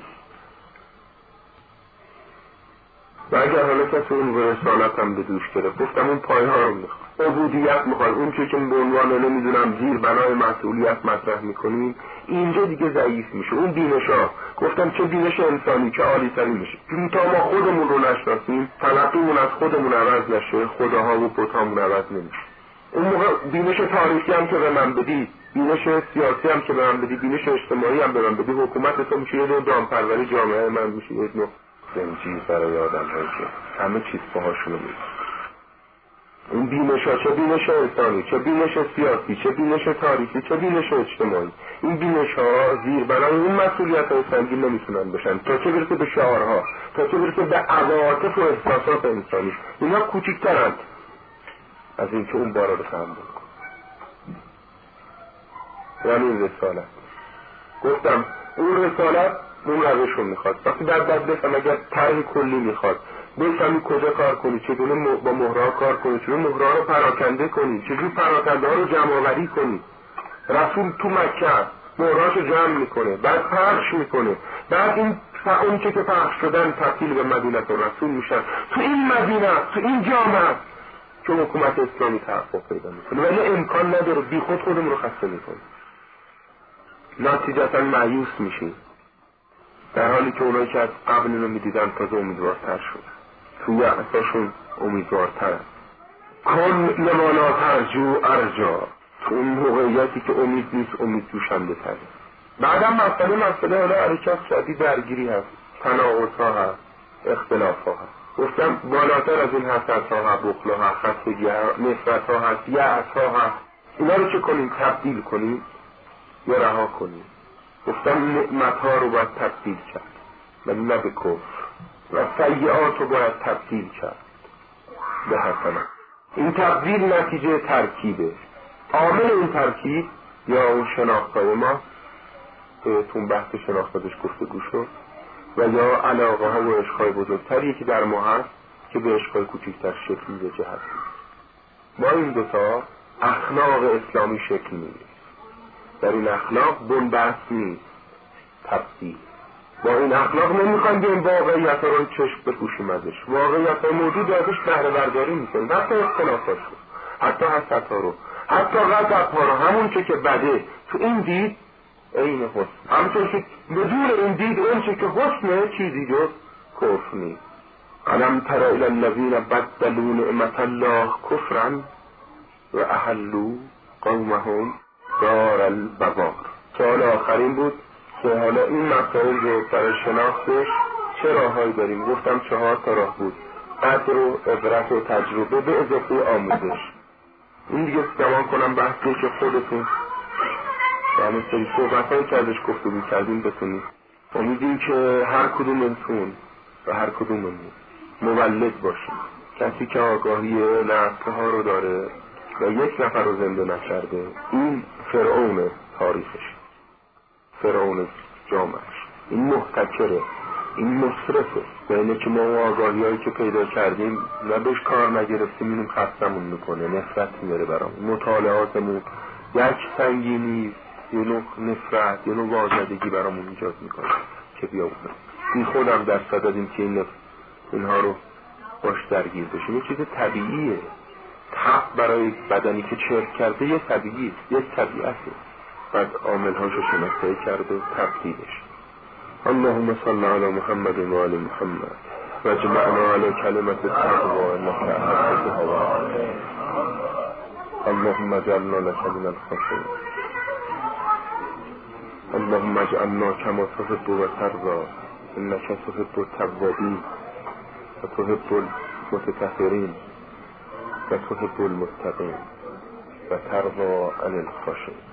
و اگر حالا کسی اون به رسالت هم به دوش گرفت، گفتم اون پایه ها رو میخواد، عبودیت میخواد، اون چه که به عنوان نمیدونم زیر بنای مسئولیت مطرح میکنیم اینجا دیگه ضعیف میشه. اون بینش ها گفتم چه بینش انسانی که عالی تری میشه. تا ما خودمون رو نشناسیم، تلقیمون از خودمون عوض نشه، خداها و بتامون عوض نمیشه. اون موقع بینش تاریخی هم که به من بدی، بینش سیاسی هم که به من بدی، بینش اجتماعی هم به من بدی، حکومت تو میشه یه نوع دامپروری جامعه من میشه یه نوع زنجیر برای آدم هایی که همه چیز پاهاشونو میره. این بینش ها چه بینش انسانی، چه بینش سیاسی، چه بینش تاریخی، چه بینش اجتماعی، این بینش ها زیر برای اون مسئولیت های سنگین نمیتونن بشن. تا چه برسه به شعارها، تا چه برسه به عواطف و احساسات انسانی، اینا کوچکترند از این که اون بارا رو تحمل کن. یعنی این رسالت گفتم اون رسالت اون روش رو میخواد. وقتی در بفهم اگر طرح کلی میخواد بفهمی کجا کار کنی، چگونه با مهرها کار کنی، چگونه مهرها رو پراکنده کنی، چجور پراکنده ها رو جمع آوری کنی. رسول تو مکه مهرهاشو جمع میکنه، بعد پخش میکنه، بعد اون چه که پخش شدن تبدیل به مدینه رسول میشن. تو این مدینه، تو این جامعه که حکومت اسلامی تحقق پیدا میکنه، ولی امکان نداره، بی خود خودمون رو خسته میکنه، نتیجتا مایوس میشیم، در حالی که اونایی که از قبل اینو میدیدن تازه امیدوارتر شد، توی احساشون امیدوارتر. کن لمالا ترجو ارجا، تو اون موقعیتی که امید نیست امید جوشنده تره. بعدم مسئله حالا حرکت شدی درگیری هست، تناقض ها هست، اختلاف ها هست. گفتم بالاتر از این حسد ها هست، بخل ها هست، خستگی ها، نفرت ها هست، یأس ها هست. اینا رو چه کنیم؟ تبدیل کنیم یا رها کنیم؟ گفتم نعمت ها رو باید تبدیل کرد ولی نه به کفر، و سیئات رو باید تبدیل کرد به حسنات. این تبدیل نتیجه ترکیبه. عامل این ترکیب یا اون شناختای ما که تون بحث شناخته بهش گفتگو شد، و یا علاقه ها و عشقای بزرگتری که در ما هست که به عشقای کوچکتر شکل میده جهت. با این دوتا اخلاق اسلامی شکل میده. در این اخلاق بنبست نیست، تبدیل. با این اخلاق نمیخوایم به این واقعیت رو چشم بپوشیم ازش. واقعیت های موجود ازش بهره برداری میکنیم، حتی اختلافات رو، حتی حسد ها رو، حتی غضب ها رو. همون چه که بده تو این دید عین حسن، همون که بدون این دید اون چه که حسنه چیزی جز کفر نیست. الم تر الی الذین بدلوا نعمت الله کفرا و احلوا قومهم دار البوار. سوال آخرین بود که حالا این مسائل رو برای شناختش چه راههایی داریم. گفتم 4 راه بود: قدر و عبرت و تجربه به اضافه آموزش. این دیگه زمان کنم بحثی که خودتون یعنی سری صحبت‌هایی که ازش گفتگو کردیم بتونید. امیدیم که هر کدومتون و هر کدوممون مولد باشیم، کسی که آگاهی نسل‌ها رو داره و یک نفر رو زنده نکرده. این فرعون تاریخش، فرعون جامعش، این محتکره، این مصرفه. یعنی که ما آگاهی هایی که پیدا کردیم نه بهش کار نگرفتیم، اینم خستمون میکنه، نفرت میاره برامون. مطالعاتمون یک سنگینی، یه نوع نفرت، یه نوع واژگی برامون ایجاد میکنه که بیا بودم. این خودم در صددیم که اینها رو باش درگیر بشیم. یه چیز طبیعیه. تب برای بدنی که چرک کرده یه طبیعیه، یه طبیعته. بعد عامل‌هاشو شناسایی کرد و تبدیلش. اللهم صل علی محمد و آل محمد و اجمعنا علی کلمت التقوی انک احببتها. اللهم اجعلنا لك من الخاشعين. اللهم اجعلنا كما تحب وترضى انك تحب التوابين وتحب متطهرین و تحب المتقین و ترضى عن الخاشعین.